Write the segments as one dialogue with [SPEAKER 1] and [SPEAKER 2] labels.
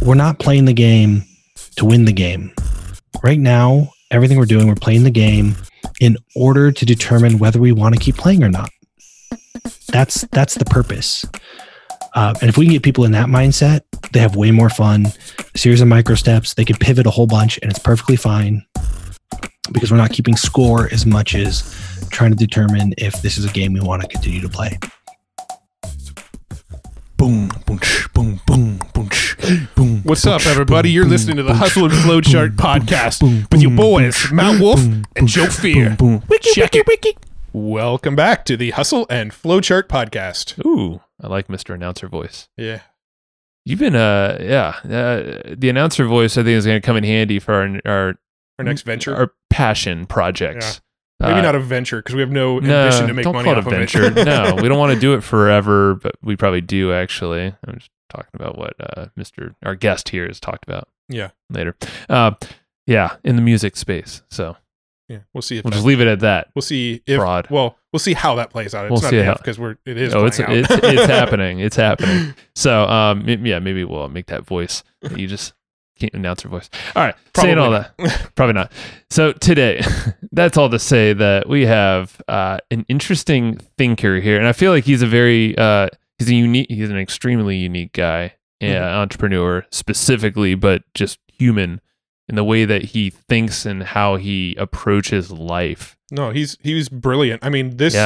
[SPEAKER 1] we're not playing the game to win the game. Right now, everything we're doing, we're playing the game in order to determine whether we want to keep playing or not. That's the purpose. And if we can get people in that mindset, they have way more fun. A series of micro steps, they can pivot a whole bunch, and it's perfectly fine because we're not keeping score as much as trying to determine if this is a game we want to continue to play.
[SPEAKER 2] Boom, boom, boom, boom, boom, boom. What's up, everybody? You're listening to the Hustle and Flowchart podcast with your boys, Matt Wolf and Joe Fear. Check it. Welcome back to the Hustle and Flowchart podcast.
[SPEAKER 3] Ooh, I like Mr. Announcer voice.
[SPEAKER 2] Yeah.
[SPEAKER 3] You've been, the announcer voice I think is going to come in handy for our
[SPEAKER 2] next venture.
[SPEAKER 3] Our passion projects.
[SPEAKER 2] Yeah. Maybe not a venture because we have no ambition to make money off of it.
[SPEAKER 3] Don't call it a venture. No, we don't want to do it forever, but we probably do actually. I'm just talking about what our guest here has talked about.
[SPEAKER 2] Yeah.
[SPEAKER 3] Later. In the music space. So.
[SPEAKER 2] Yeah, we'll see.
[SPEAKER 3] We'll just leave it at that.
[SPEAKER 2] We'll see if.
[SPEAKER 3] Broad.
[SPEAKER 2] Well, we'll see how that plays out. It's not if because it is.
[SPEAKER 3] Oh, it's happening. It's happening. So, maybe we'll make that voice. You just can't announce your voice. All right,
[SPEAKER 2] probably
[SPEAKER 3] saying all that, probably not. So today, that's all to say that we have an interesting thinker here, and I feel like he's a very he's an extremely unique guy, entrepreneur specifically, but just human. In the way that he thinks and how he approaches life.
[SPEAKER 2] No, he was brilliant. I mean, this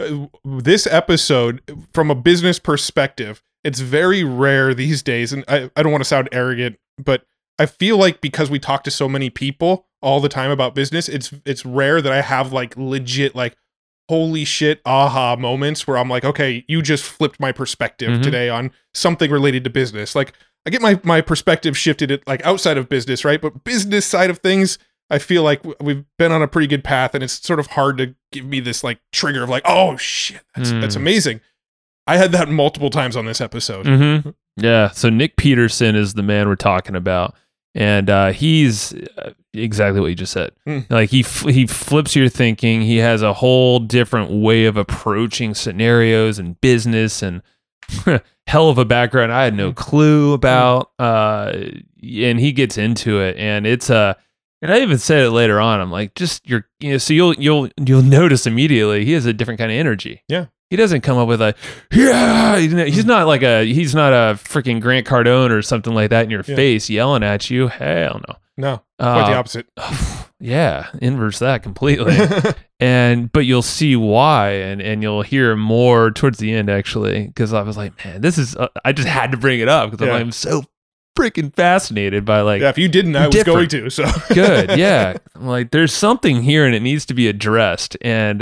[SPEAKER 2] episode, from a business perspective, it's very rare these days. And I don't want to sound arrogant, but I feel like because we talk to so many people all the time about business, it's rare that I have like legit like holy shit aha moments where I'm like, okay, you just flipped my perspective today on something related to business. Like, I get my perspective shifted at like outside of business, right? But business side of things, I feel like we've been on a pretty good path, and it's sort of hard to give me this like trigger of like, oh shit, that's amazing. I had that multiple times on this episode.
[SPEAKER 3] Mm-hmm. Yeah. So Nick Peterson is the man we're talking about, and he's exactly what you just said. Like he flips your thinking. He has a whole different way of approaching scenarios and business and. Hell of a background I had no clue about, and he gets into it, and it's and I even said it later on. I'm like, so you'll notice immediately he has a different kind of energy.
[SPEAKER 2] Yeah,
[SPEAKER 3] he doesn't come up with he's not a freaking Grant Cardone or something like that in your face yelling at you. Hell
[SPEAKER 2] no, quite the opposite.
[SPEAKER 3] Yeah, inverse that completely. But you'll see why, and you'll hear more towards the end, actually, because I was like, man, this is, I just had to bring it up because I'm so freaking fascinated by like.
[SPEAKER 2] Yeah, if you didn't, I was going to, so.
[SPEAKER 3] Good, yeah. I'm like, there's something here and it needs to be addressed. And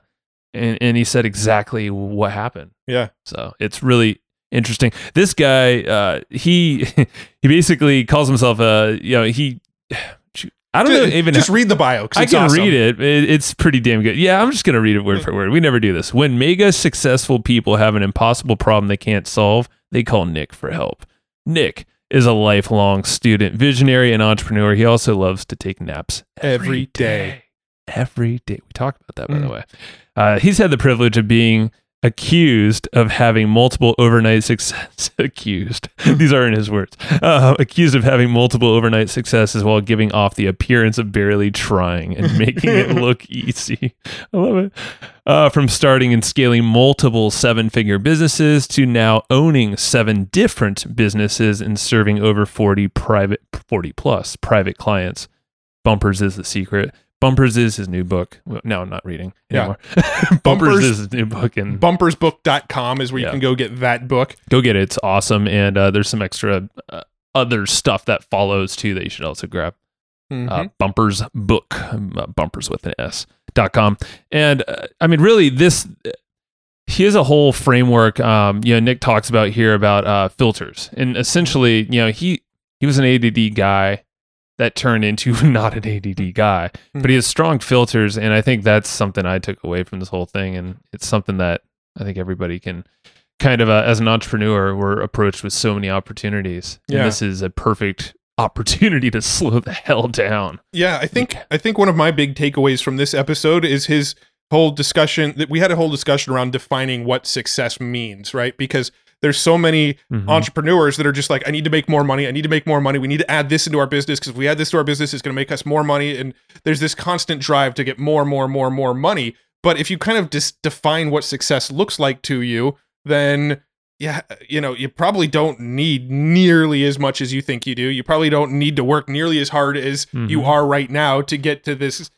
[SPEAKER 3] he said exactly what happened.
[SPEAKER 2] Yeah.
[SPEAKER 3] So it's really interesting. This guy, he basically calls himself I don't know. Even
[SPEAKER 2] just read the bio.
[SPEAKER 3] I can read it. It's pretty damn good. Yeah, I'm just gonna read it word for word. We never do this. When mega successful people have an impossible problem they can't solve, they call Nick for help. Nick is a lifelong student, visionary, and entrepreneur. He also loves to take naps every day. Every day. We talked about that, by the way. He's had the privilege of being accused of having multiple overnight success. Accused. These aren't his words. Accused of having multiple overnight successes while giving off the appearance of barely trying and making it look easy. I love it. From starting and scaling multiple 7-figure businesses to now owning 7 different businesses and serving over 40 plus private clients. Bumpers is the secret. Bumpers is his new book. No, I'm not reading anymore. Yeah. Bumpers is his new book. And
[SPEAKER 2] bumpersbook.com is where you can go get that book.
[SPEAKER 3] Go get it. It's awesome. And there's some extra other stuff that follows too that you should also grab. Bumpers book, bumpers with an S.com. And I mean, really he has a whole framework. Nick talks about here about filters, and essentially, he was an ADD guy that turned into not an ADD guy, but he has strong filters. And I think that's something I took away from this whole thing. And it's something that I think everybody can kind of, as an entrepreneur, we're approached with so many opportunities. And this is a perfect opportunity to slow the hell down.
[SPEAKER 2] Yeah. I think one of my big takeaways from this episode is his whole discussion that we had a whole discussion around defining what success means, right? Because there's so many entrepreneurs that are just like, I need to make more money. I need to make more money. We need to add this into our business because if we add this to our business, it's going to make us more money. And there's this constant drive to get more money. But if you kind of just define what success looks like to you, then yeah, you probably don't need nearly as much as you think you do. You probably don't need to work nearly as hard as you are right now to get to this,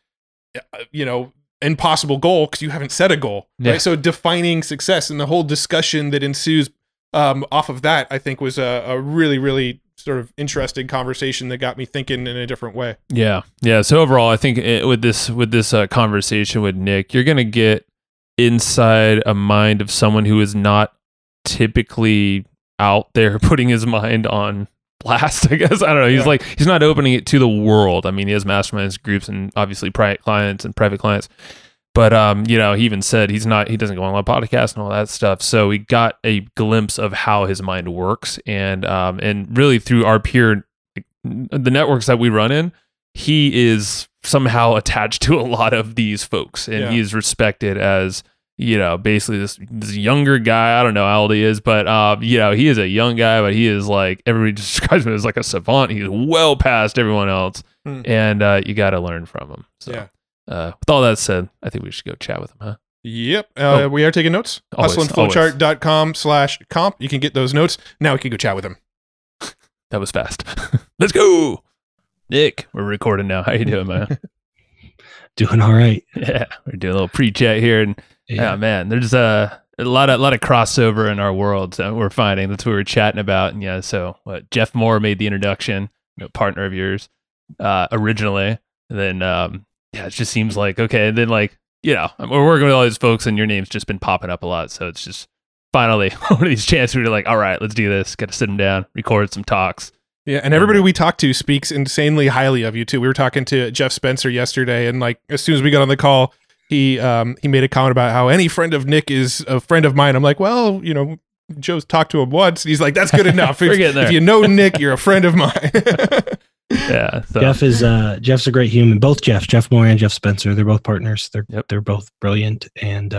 [SPEAKER 2] impossible goal because you haven't set a goal.
[SPEAKER 3] Yeah.
[SPEAKER 2] Right? So defining success and the whole discussion that ensues off of that, I think was a really, really sort of interesting conversation that got me thinking in a different way.
[SPEAKER 3] Yeah. So overall, I think with this conversation with Nick, you're going to get inside a mind of someone who is not typically out there putting his mind on blast, I guess. I don't know. He's not opening it to the world. I mean, he has masterminds groups and obviously private clients. But he even said he doesn't go on a podcast and all that stuff. So we got a glimpse of how his mind works, and really through our the networks that we run in, he is somehow attached to a lot of these folks, and he is respected as basically this younger guy. I don't know how old he is, but he is a young guy, but he is like, everybody describes him as like a savant. He's well past everyone else, and you got to learn from him. So, with all that said, I think we should go chat with him, huh?
[SPEAKER 2] Yep. We are taking notes. hustleandflowchart.com/comp. You can get those notes. Now we can go chat with him.
[SPEAKER 3] That was fast. Let's go. Nick, we're recording now. How you doing, man?
[SPEAKER 1] Doing all right.
[SPEAKER 3] Yeah, we're doing a little pre-chat here, and man, there's a lot of crossover in our worlds that we're finding. That's what we're chatting about. And so Jeff Moore made the introduction, partner of yours, originally. And then it just seems like okay. And then we're working with all these folks, and your name's just been popping up a lot. So it's just finally one of these chances where you're like, all right, let's do this. Got to sit them down, record some talks.
[SPEAKER 2] Yeah, and everybody we talk to speaks insanely highly of you too. We were talking to Jeff Spencer yesterday, and as soon as we got on the call, he made a comment about how any friend of Nick is a friend of mine. I'm like, well, Joe's talked to him once. And he's like, that's good enough. If you know Nick, you're a friend of mine.
[SPEAKER 3] Yeah, so.
[SPEAKER 1] Jeff's a great human. Both Jeff Moore and Jeff Spencer, they're both partners. They're both brilliant, and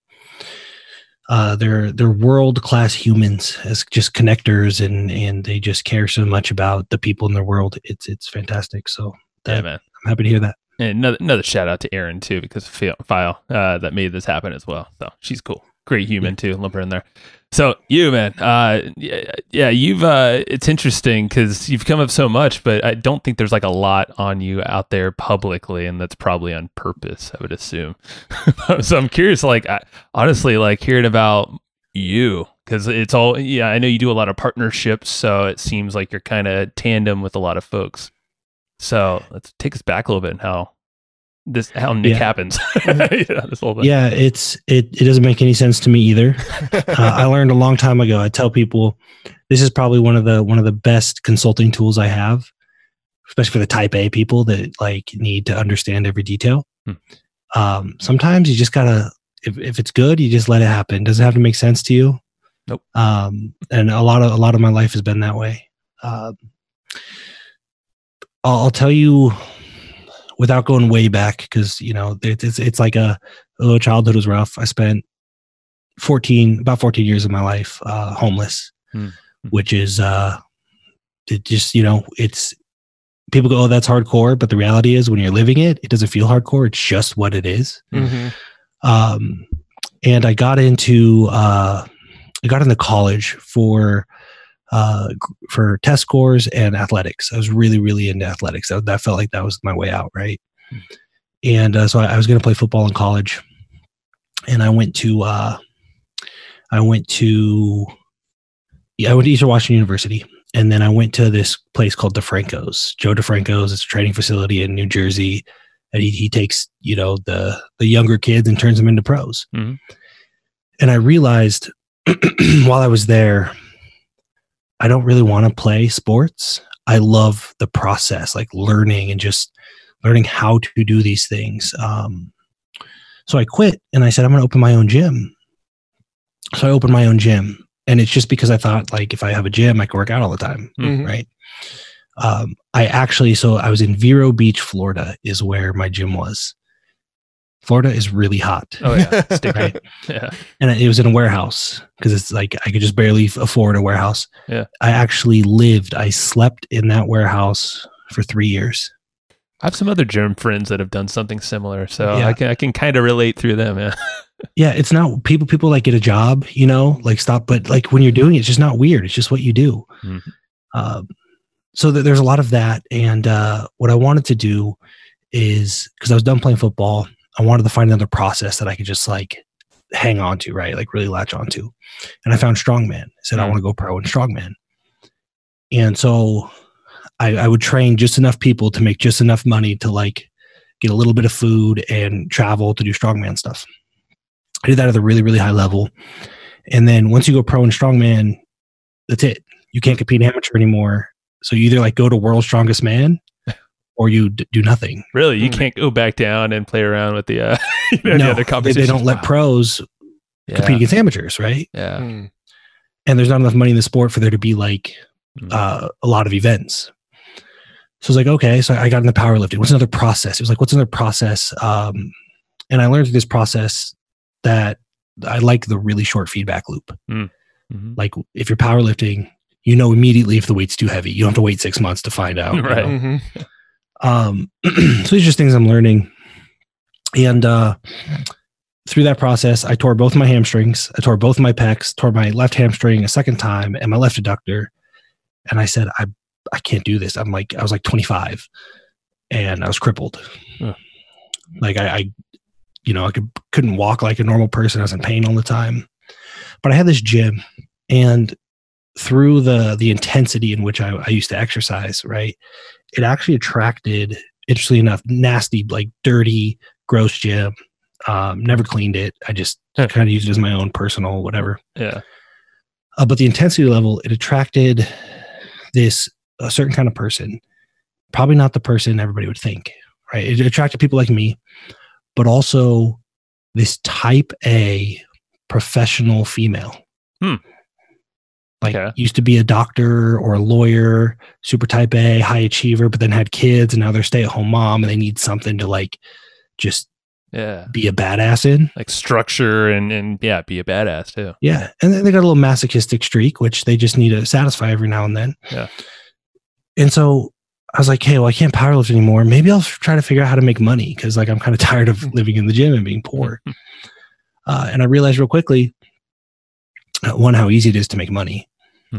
[SPEAKER 1] they're world-class humans as just connectors, and they just care so much about the people in their world. It's fantastic. So
[SPEAKER 3] man,
[SPEAKER 1] I'm happy to hear that.
[SPEAKER 3] And another shout out to Erin too, because File that made this happen as well. So she's cool, great human too. Lump her in there. So you, man, you've it's interesting because you've come up so much, but I don't think there's a lot on you out there publicly, and that's probably on purpose, I would assume. So I'm curious, honestly, hearing about you, because it's all, I know you do a lot of partnerships, so it seems like you're kind of tandem with a lot of folks. So let's take us back a little bit and how Nick happens. This whole thing.
[SPEAKER 1] Yeah, it doesn't make any sense to me either. I learned a long time ago. I tell people this is probably one of the best consulting tools I have, especially for the type A people that need to understand every detail. Sometimes you just gotta, if it's good, you just let it happen. Doesn't have to make sense to you.
[SPEAKER 3] Nope.
[SPEAKER 1] And a lot of my life has been that way. I'll tell you, without going way back, because it's like childhood was rough. I spent about 14 years of my life homeless, which is it's, people go, oh, that's hardcore, but the reality is when you're living it, it doesn't feel hardcore. It's just what it is. And I got into college for test scores and athletics. I was really, really into athletics. That felt like that was my way out, right? And so I was going to play football in college, and I went to Eastern Washington University, and then I went to this place called DeFranco's. Joe DeFranco's. It's a training facility in New Jersey, and he takes the younger kids and turns them into pros. And I realized while I was there, I don't really want to play sports. I love the process, learning and just learning how to do these things. So I quit, and I said, I'm going to open my own gym. So I opened my own gym, and it's just because I thought, if I have a gym, I can work out all the time, right? I was in Vero Beach, Florida, is where my gym was. Florida is really hot.
[SPEAKER 3] Oh yeah, sticky.
[SPEAKER 1] Right.
[SPEAKER 3] Yeah.
[SPEAKER 1] And it was in a warehouse because it's like I could just barely afford a warehouse.
[SPEAKER 3] Yeah.
[SPEAKER 1] I slept in that warehouse for 3 years.
[SPEAKER 3] I have some other germ friends that have done something similar, so
[SPEAKER 1] Yeah.
[SPEAKER 3] I can kind of relate through them. Yeah.
[SPEAKER 1] Yeah, it's not people like get a job, like stop, but like when you're doing it, it's just not weird. It's just what you do.
[SPEAKER 3] Mhm.
[SPEAKER 1] So there's a lot of that. And what I wanted to do is, because I was done playing football, I wanted to find another process that I could just like hang on to, right? Like really latch onto. And I found strongman. I said, I want to go pro in strongman. And so I would train just enough people to make just enough money to like get a little bit of food and travel to do strongman stuff. I did that at a really, really high level. And then once you go pro in strongman, that's it. You can't compete amateur anymore. So you either like go to world's strongest man or you do nothing.
[SPEAKER 3] Really, you can't go back down and play around with the any other competitions.
[SPEAKER 1] They don't let pros compete against amateurs, right?
[SPEAKER 3] Yeah.
[SPEAKER 2] Mm.
[SPEAKER 1] And there's not enough money in the sport for there to be like a lot of events. So I was like, okay, so I got into powerlifting. What's another process? It was like, what's another process? And I learned through this process that I like the really short feedback loop.
[SPEAKER 3] Mm-hmm.
[SPEAKER 1] Like if you're powerlifting, immediately if the weight's too heavy. You don't have to wait 6 months to find out.
[SPEAKER 3] Right.
[SPEAKER 2] Mm-hmm.
[SPEAKER 1] So these are just things I'm learning. And through that process, I tore both my hamstrings. I tore both my pecs, tore my left hamstring a second time and my left adductor. And I said, I can't do this. I was like 25 and I was crippled. Like I couldn't walk like a normal person. I was in pain all the time, but I had this gym, and through the intensity in which I used to exercise, right, it actually attracted, interestingly enough, nasty, like dirty, gross gym. Never cleaned it. I just kind of used it as my own personal whatever.
[SPEAKER 3] Yeah.
[SPEAKER 1] But the intensity level, it attracted a certain kind of person, probably not the person everybody would think, right? It attracted people like me, but also this type A professional female. Used to be a doctor or a lawyer, super type A, high achiever, but then had kids and now they're stay-at-home mom and they need something to like just be a badass in.
[SPEAKER 3] Like structure and be a badass too.
[SPEAKER 1] Yeah. And then they got a little masochistic streak, which they just need to satisfy every now and then.
[SPEAKER 3] Yeah.
[SPEAKER 1] And so I was like, hey, well, I can't powerlift anymore. Maybe I'll try to figure out how to make money because like I'm kind of tired of living in the gym and being poor. And I realized real quickly, one, how easy it is to make money.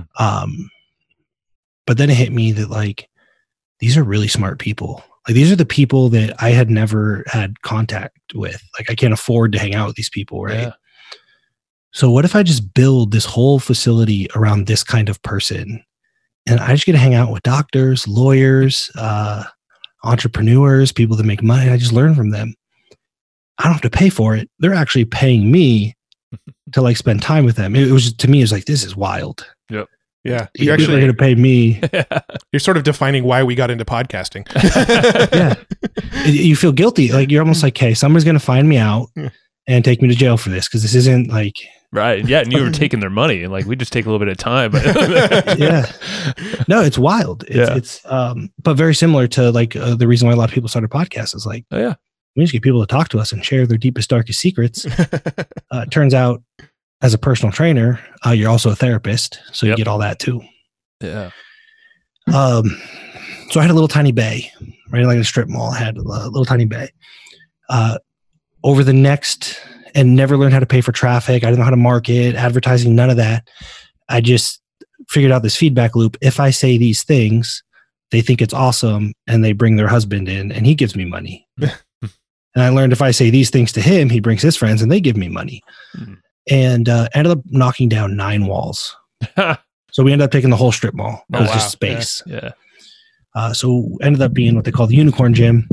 [SPEAKER 1] But then it hit me that like, these are really smart people. Like these are the people that I had never had contact with. Like I can't afford to hang out with these people, right?
[SPEAKER 3] Yeah.
[SPEAKER 1] So what if I just build this whole facility around this kind of person? And I just get to hang out with doctors, lawyers, entrepreneurs, people that make money. I just learn from them. I don't have to pay for it. They're actually paying me to like spend time with them. It was, to me, it was like, this is wild.
[SPEAKER 3] Yep.
[SPEAKER 2] Yeah.
[SPEAKER 1] You're actually going to pay me.
[SPEAKER 2] You're sort of defining why we got into podcasting.
[SPEAKER 1] Yeah. You feel guilty. Like you're almost like, hey, someone's going to find me out and take me to jail for this. Cause this isn't like,
[SPEAKER 3] right. Yeah. And you were taking their money and like, we just take a little bit of time. But
[SPEAKER 1] yeah. No, it's wild. It's but very similar to like the reason why a lot of people started podcasts is like,
[SPEAKER 3] oh yeah,
[SPEAKER 1] we just get people to talk to us and share their deepest, darkest secrets. It turns out as a personal trainer, you're also a therapist. So you get all that too.
[SPEAKER 3] Yeah.
[SPEAKER 1] So I had a little tiny bay, right? Like a strip mall. I had a little tiny bay. Over the next, and never learned how to pay for traffic. I didn't know how to market, advertising, none of that. I just figured out this feedback loop. If I say these things, they think it's awesome and they bring their husband in and he gives me money. And I learned if I say these things to him, he brings his friends and they give me money. And ended up knocking down 9 walls. So we ended up taking the whole strip mall. It was just space.
[SPEAKER 3] Yeah.
[SPEAKER 1] So ended up being what they call the unicorn gym.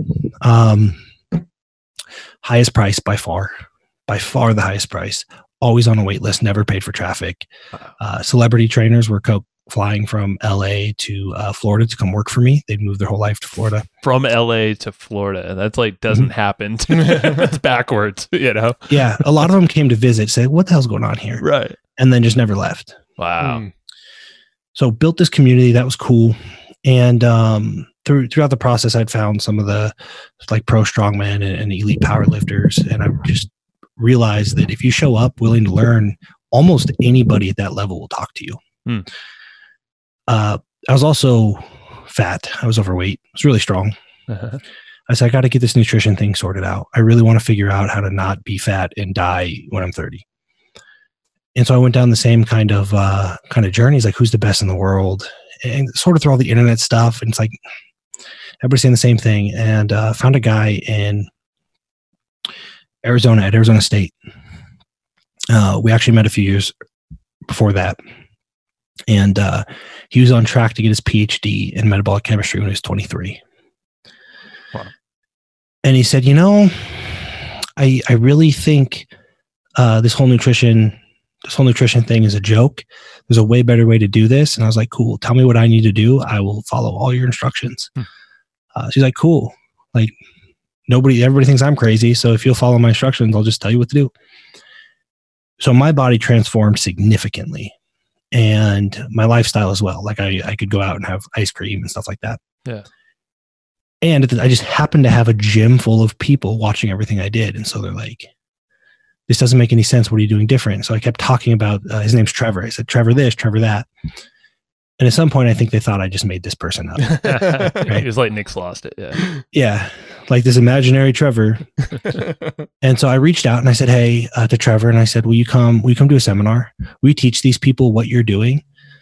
[SPEAKER 1] Highest price by far the highest price. Always on a wait list, never paid for traffic. Celebrity trainers were flying from LA to Florida to come work for me. They'd moved their whole life to Florida.
[SPEAKER 3] From LA to Florida. That's like doesn't happen. It's backwards, you know?
[SPEAKER 1] Yeah. A lot of them came to visit, say, what the hell's going on here?
[SPEAKER 3] Right.
[SPEAKER 1] And then just never left.
[SPEAKER 3] Wow.
[SPEAKER 1] So built this community. That was cool. And throughout the process, I'd found some of the like pro strongmen and elite powerlifters, and I just realized that if you show up willing to learn, almost anybody at that level will talk to you. I was also fat. I was overweight. I was really strong. I said, I got to get this nutrition thing sorted out. I really want to figure out how to not be fat and die when I'm 30. And so I went down the same kind of journeys, like who's the best in the world, and sort of through all the internet stuff. And it's like everybody's saying the same thing. And found a guy in Arizona at Arizona State. We actually met a few years before that. And he was on track to get his PhD in metabolic chemistry when he was 23.
[SPEAKER 3] Wow.
[SPEAKER 1] And he said, I really think this whole nutrition thing is a joke. There's a way better way to do this. And I was like, cool, tell me what I need to do. I will follow all your instructions. So he's like, cool. Like everybody thinks I'm crazy. So if you'll follow my instructions, I'll just tell you what to do. So my body transformed significantly, and my lifestyle as well. Like I could go out and have ice cream and stuff like that.
[SPEAKER 3] Yeah.
[SPEAKER 1] And I just happened to have a gym full of people watching everything I did. And so they're like, this doesn't make any sense. What are you doing different? So I kept talking about, his name's Trevor. I said, Trevor this, Trevor that. And at some point, I think they thought I just made this person up.
[SPEAKER 3] Right? It was like Nick's lost it. Yeah.
[SPEAKER 1] Yeah. Like this imaginary Trevor. And so I reached out and I said, hey, to Trevor. And I said, will you come do a seminar? Will you teach these people what you're doing?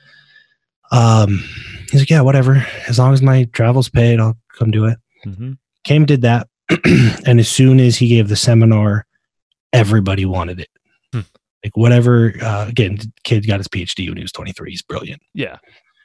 [SPEAKER 1] He's like, yeah, whatever. As long as my travel's paid, I'll come do it.
[SPEAKER 3] Mm-hmm.
[SPEAKER 1] Came, did that. And as soon as he gave the seminar, everybody wanted it. Like whatever, again, the kid got his PhD when he was 23. He's brilliant.
[SPEAKER 3] Yeah.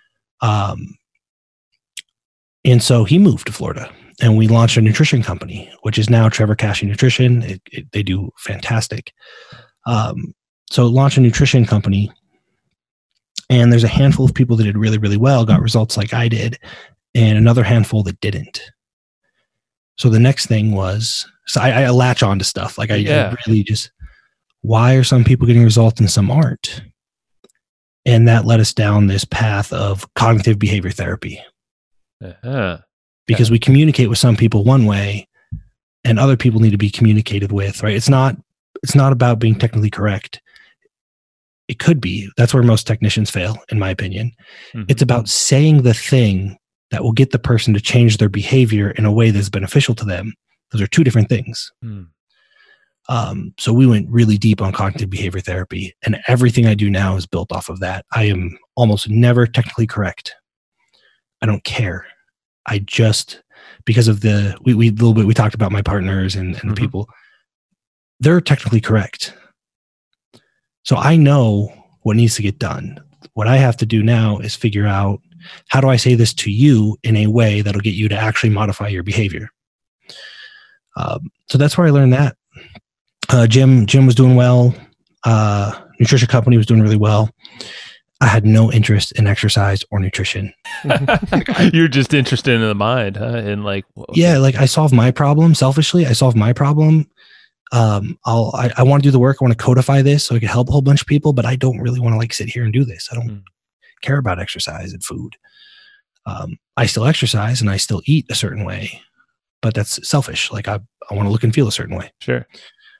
[SPEAKER 1] And so he moved to Florida and we launched a nutrition company, which is now Trevor Cashy Nutrition. They do fantastic. So launched a nutrition company, and there's a handful of people that did really, really well, got results like I did, and another handful that didn't. So the next thing was, so I latch on to stuff. Like I really just, why are some people getting results and some aren't? And that led us down this path of cognitive behavior therapy. Because we communicate with some people one way and other people need to be communicated with, right? It's not about being technically correct. It could be. That's where most technicians fail, in my opinion. Mm-hmm. It's about saying the thing that will get the person to change their behavior in a way that's beneficial to them. Those are two different things. So we went really deep on cognitive behavior therapy, and everything I do now is built off of that. I am almost never technically correct. I don't care. I just, because of we talked about my partners and the people, they're technically correct. So I know what needs to get done. What I have to do now is figure out, how do I say this to you in a way that'll get you to actually modify your behavior? So that's where I learned that. Gym was doing well. Nutrition company was doing really well. I had no interest in exercise or nutrition.
[SPEAKER 3] You're just interested in the mind, huh? And like,
[SPEAKER 1] yeah, like I solve my problem selfishly. I solve my problem. I want to do the work. I want to codify this so I can help a whole bunch of people, but I don't really want to like sit here and do this. I don't care about exercise and food. I still exercise and I still eat a certain way, but that's selfish. Like I want to look and feel a certain way.
[SPEAKER 3] Sure.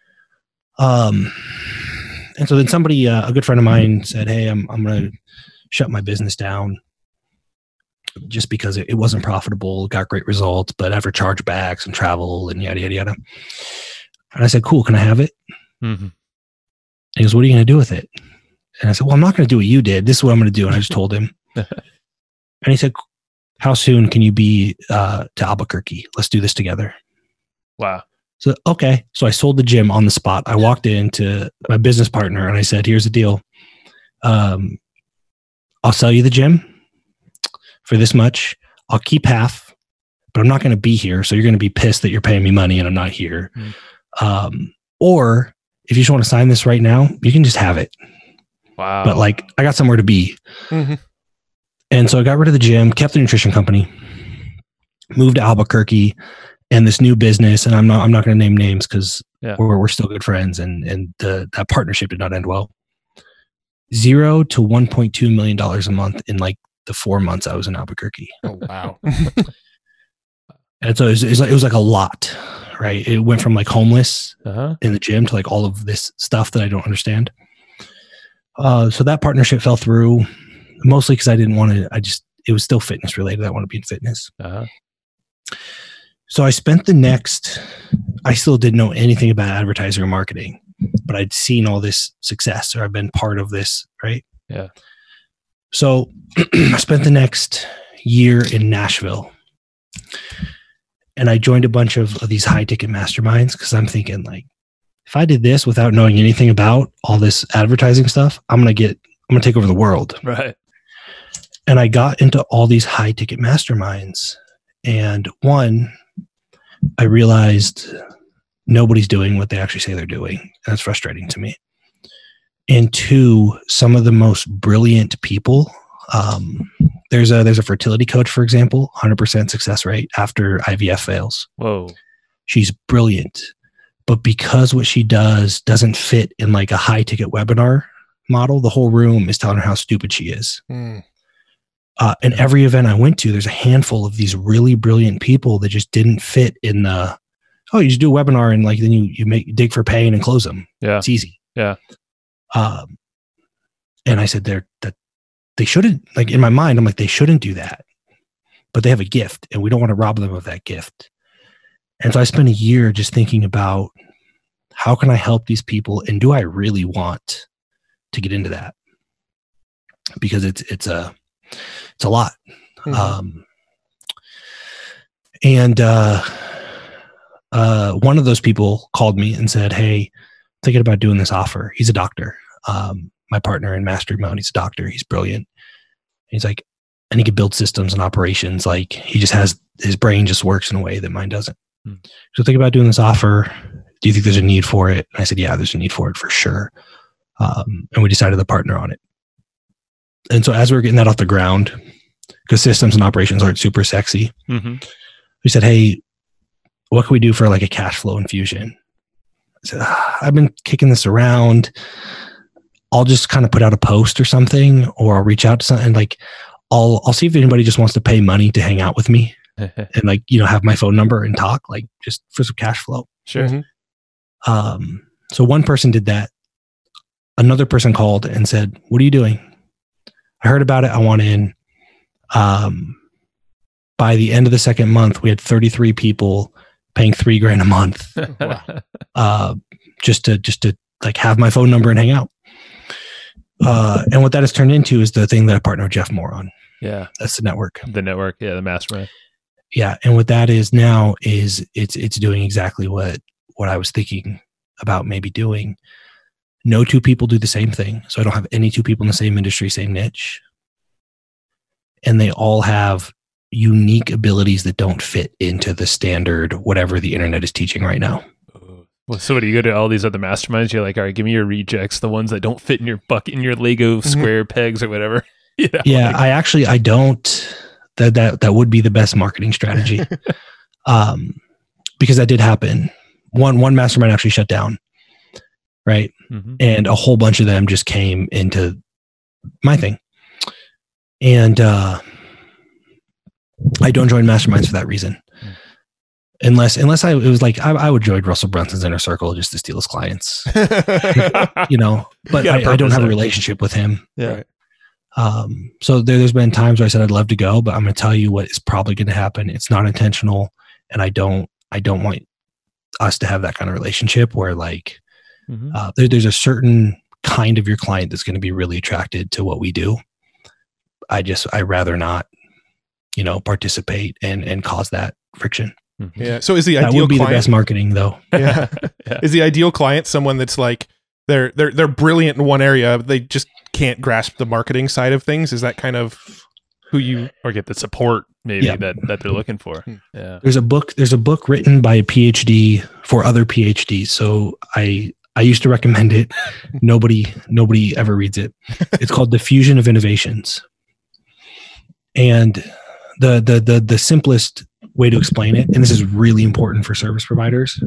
[SPEAKER 1] And so then somebody, a good friend of mine said, hey, I'm going to shut my business down just because it wasn't profitable, got great results, but after chargebacks and travel and yada, yada, yada. And I said, cool, can I have it? Mm-hmm. He goes, what are you going to do with it? And I said, well, I'm not going to do what you did. This is what I'm going to do. And I just told him. And he said, how soon can you be to Albuquerque? Let's do this together.
[SPEAKER 3] Wow.
[SPEAKER 1] So, okay. So I sold the gym on the spot. I walked into my business partner and I said, here's the deal. I'll sell you the gym for this much. I'll keep half, but I'm not going to be here. So you're going to be pissed that you're paying me money and I'm not here. Or if you just want to sign this right now, you can just have it.
[SPEAKER 3] Wow.
[SPEAKER 1] But like, I got somewhere to be. Mm-hmm. And so I got rid of the gym, kept the nutrition company, moved to Albuquerque, and this new business. And I'm not going to name names because we're still good friends, and that partnership did not end well. $0 to $1.2 million a month in like the 4 months I was in Albuquerque.
[SPEAKER 2] Oh, wow.
[SPEAKER 1] And so it was like a lot, right? It went from like homeless in the gym to like all of this stuff that I don't understand. So that partnership fell through, mostly because I didn't want to. It was still fitness related. I want to be in fitness. So I spent I still didn't know anything about advertising or marketing, but I'd seen all this success, or I've been part of this, right?
[SPEAKER 3] Yeah.
[SPEAKER 1] So I spent the next year in Nashville, and I joined a bunch of these high ticket masterminds because I'm thinking, like, if I did this without knowing anything about all this advertising stuff, I'm going to take over the world.
[SPEAKER 3] Right.
[SPEAKER 1] And I got into all these high ticket masterminds, and one, I realized nobody's doing what they actually say they're doing. And that's frustrating to me. And two, some of the most brilliant people, there's a fertility coach, for example, 100% success rate after IVF fails.
[SPEAKER 3] Whoa.
[SPEAKER 1] She's brilliant. But because what she doesn't fit in like a high ticket webinar model, the whole room is telling her how stupid she is. And every event I went to, there's a handful of these really brilliant people that just didn't fit in the, you just do a webinar and like, then you dig for pay and close them.
[SPEAKER 3] Yeah.
[SPEAKER 1] It's easy.
[SPEAKER 3] Yeah.
[SPEAKER 1] And I said they shouldn't, like, in my mind, I'm like, they shouldn't do that, but they have a gift and we don't want to rob them of that gift. And so I spent a year just thinking about how can I help these people, and do I really want to get into that? Because it's a lot. Mm-hmm. One of those people called me and said, "Hey, thinking about doing this offer." He's a doctor. My partner in Mastery Mode, he's a doctor. He's brilliant. He's like, and he can build systems and operations. Like, he just has, his brain just works in a way that mine doesn't. So think about doing this offer. Do you think there's a need for it? And I said, yeah, there's a need for it for sure. And we decided to partner on it. And so as we were getting that off the ground, because systems and operations aren't super sexy, we said, hey, what can we do for like a cash flow infusion? I said, I've been kicking this around. I'll just kind of put out a post or something, or I'll reach out to something. Like, I'll see if anybody just wants to pay money to hang out with me and, like, you know, have my phone number and talk, like, just for some cash flow.
[SPEAKER 3] Sure.
[SPEAKER 1] So one person did that. Another person called and said, what are you doing? I heard about it. I want in. By the end of the second month, we had 33 people paying $3,000 a month. Just to like have my phone number and hang out. And what that has turned into is the thing that I partner with Jeff Moore on.
[SPEAKER 3] Yeah.
[SPEAKER 1] That's the network.
[SPEAKER 3] The network. Yeah. The mastermind.
[SPEAKER 1] Yeah. And what that is now is it's doing exactly what I was thinking about maybe doing. No two people do the same thing. So I don't have any two people in the same industry, same niche. And they all have unique abilities that don't fit into the standard, whatever the internet is teaching right now.
[SPEAKER 3] Well, so what do you go to all these other masterminds? You're like, all right, give me your rejects, the ones that don't fit in your bucket, in your Lego square pegs or whatever. You know,
[SPEAKER 1] yeah, like, I don't. That would be the best marketing strategy, because that did happen. One mastermind actually shut down, right? And a whole bunch of them just came into my thing, and I don't join masterminds for that reason. Unless it was like I would join Russell Brunson's inner circle just to steal his clients, you know. But I don't have a relationship with him.
[SPEAKER 3] Yeah.
[SPEAKER 1] So there's been times where I said I'd love to go, but I'm going to tell you what is probably going to happen. It's not intentional, and I don't want us to have that kind of relationship where like there's a certain kind of your client that's going to be really attracted to what we do. I rather not, you know, participate and cause that friction.
[SPEAKER 2] Yeah. So is the
[SPEAKER 1] that
[SPEAKER 2] ideal
[SPEAKER 1] would be
[SPEAKER 2] client
[SPEAKER 1] the best marketing though?
[SPEAKER 2] Yeah. Is the ideal client someone that's like they're brilliant in one area, but they just can't grasp the marketing side of things? Is that kind of who you
[SPEAKER 3] or get the support maybe that they're looking for? Yeah.
[SPEAKER 1] There's a book written by a PhD for other PhDs. So I used to recommend it. Nobody ever reads it. It's called Diffusion of Innovations. And the simplest way to explain it, and this is really important for service providers,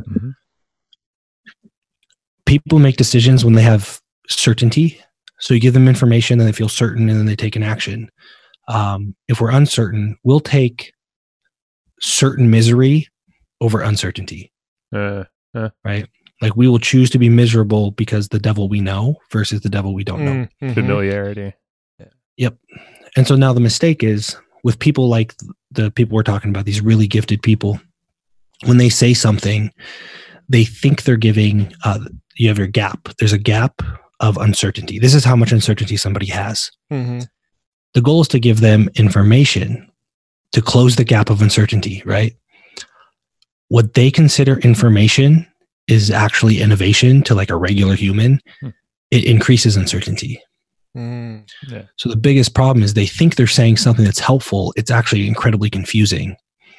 [SPEAKER 1] people make decisions when they have certainty. So you give them information and they feel certain, and then they take an action. If we're uncertain, we'll take certain misery over uncertainty,
[SPEAKER 3] Uh,
[SPEAKER 1] right? Like we will choose to be miserable because the devil we know versus the devil we don't know.
[SPEAKER 2] Mhm.
[SPEAKER 3] familiarity.
[SPEAKER 1] Yep. And so now the mistake is with people like the people we're talking about, these really gifted people, when they say something, they think they're giving, you have your gap. There's a gap of uncertainty. This is how much uncertainty somebody has.
[SPEAKER 2] Mhm.
[SPEAKER 1] The goal is to give them information to close the gap of uncertainty, right? What they consider information is actually innovation to like a regular human. It increases uncertainty.
[SPEAKER 2] Mm.
[SPEAKER 1] So the biggest problem is they think they're saying something that's helpful. It's actually incredibly confusing.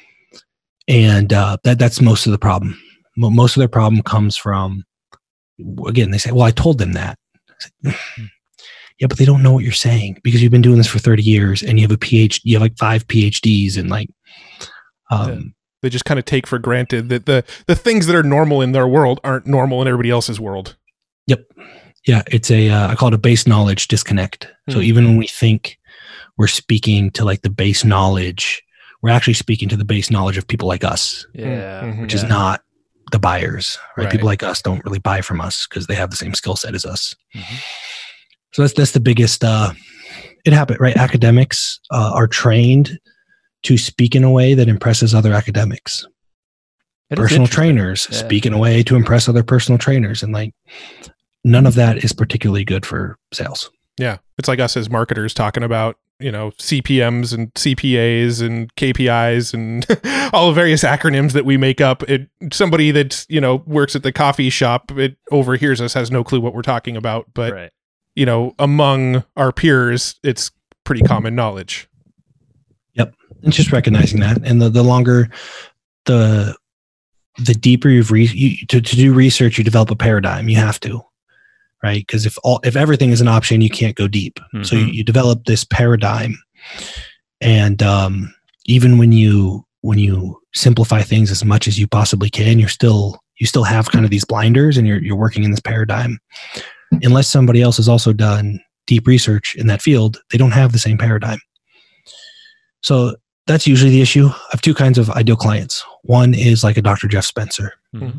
[SPEAKER 1] And that's most of the problem. Most of their problem comes from, again, they say, well, I told them that. Yeah, but they don't know what you're saying because you've been doing this for 30 years and you have a PhD, you have like 5 PhDs and like,
[SPEAKER 2] They just kind of take for granted that the things that are normal in their world aren't normal in everybody else's world.
[SPEAKER 1] Yep. Yeah, it's I call it a base knowledge disconnect. So even when we think we're speaking to like the base knowledge, we're actually speaking to the base knowledge of people like us, which is not the buyers, right? People like us don't really buy from us because they have the same skill set as us. So that's the biggest, it happened, right? Academics are trained to speak in a way that impresses other academics. Personal trainers speak in a way to impress other personal trainers. And like, none of that is particularly good for sales.
[SPEAKER 2] Yeah. It's like us as marketers talking about, CPMs and CPAs and KPIs and all the various acronyms that we make up. Somebody that, works at the coffee shop, it overhears us, has no clue what we're talking about. But, among our peers, it's pretty common knowledge.
[SPEAKER 1] Yep. And just recognizing that. And the longer, the deeper to do research, you develop a paradigm. You have to. Right? Because if everything is an option, you can't go deep. So you develop this paradigm, and even when you simplify things as much as you possibly can, you still have kind of these blinders, and you're working in this paradigm. Unless somebody else has also done deep research in that field, they don't have the same paradigm. So that's usually the issue. I have 2 kinds of ideal clients. One is like a Dr. Jeff Spencer.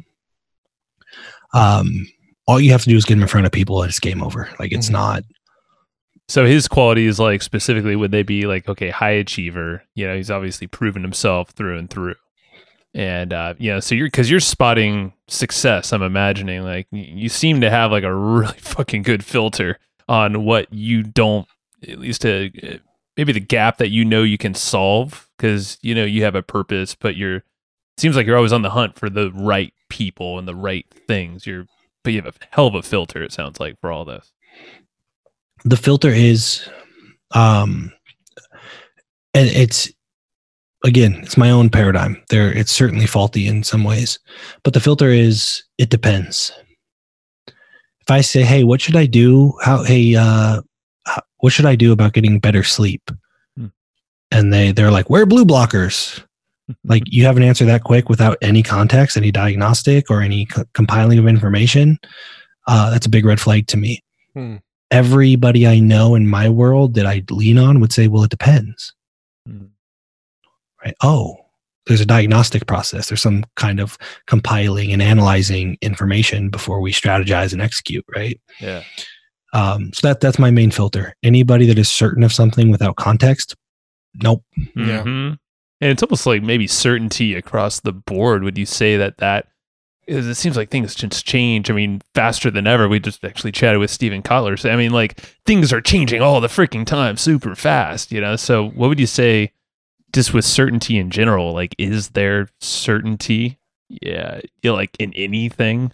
[SPEAKER 1] All you have to do is get him in front of people and it's game over. Like it's not.
[SPEAKER 3] So his qualities, like specifically, would they be like, okay, high achiever, he's obviously proven himself through and through. And, so you're spotting success. I'm imagining like you seem to have like a really fucking good filter on what you don't, at least maybe the gap that you can solve. Cause you have a purpose, but it seems like you're always on the hunt for the right people and the right things. But you have a hell of a filter, it sounds like, for all this.
[SPEAKER 1] The filter is, and it's my own paradigm. It's certainly faulty in some ways, but the filter is, it depends. If I say, hey, what should I do? What should I do about getting better sleep? And they're like, wear blue blockers. Like you have an answer that quick without any context, any diagnostic or any compiling of information. That's a big red flag to me. Everybody I know in my world that I lean on would say, well, it depends. Right? Oh, there's a diagnostic process. There's some kind of compiling and analyzing information before we strategize and execute. Right.
[SPEAKER 3] Yeah.
[SPEAKER 1] So that's my main filter. Anybody that is certain of something without context. Nope.
[SPEAKER 2] Yeah.
[SPEAKER 3] And it's almost like maybe certainty across the board. Would you say that it seems like things just change? I mean, faster than ever. We just actually chatted with Steven Kotler. So, I mean, like things are changing all the freaking time, super fast, So what would you say just with certainty in general? Like, is there certainty? Yeah. Like in anything?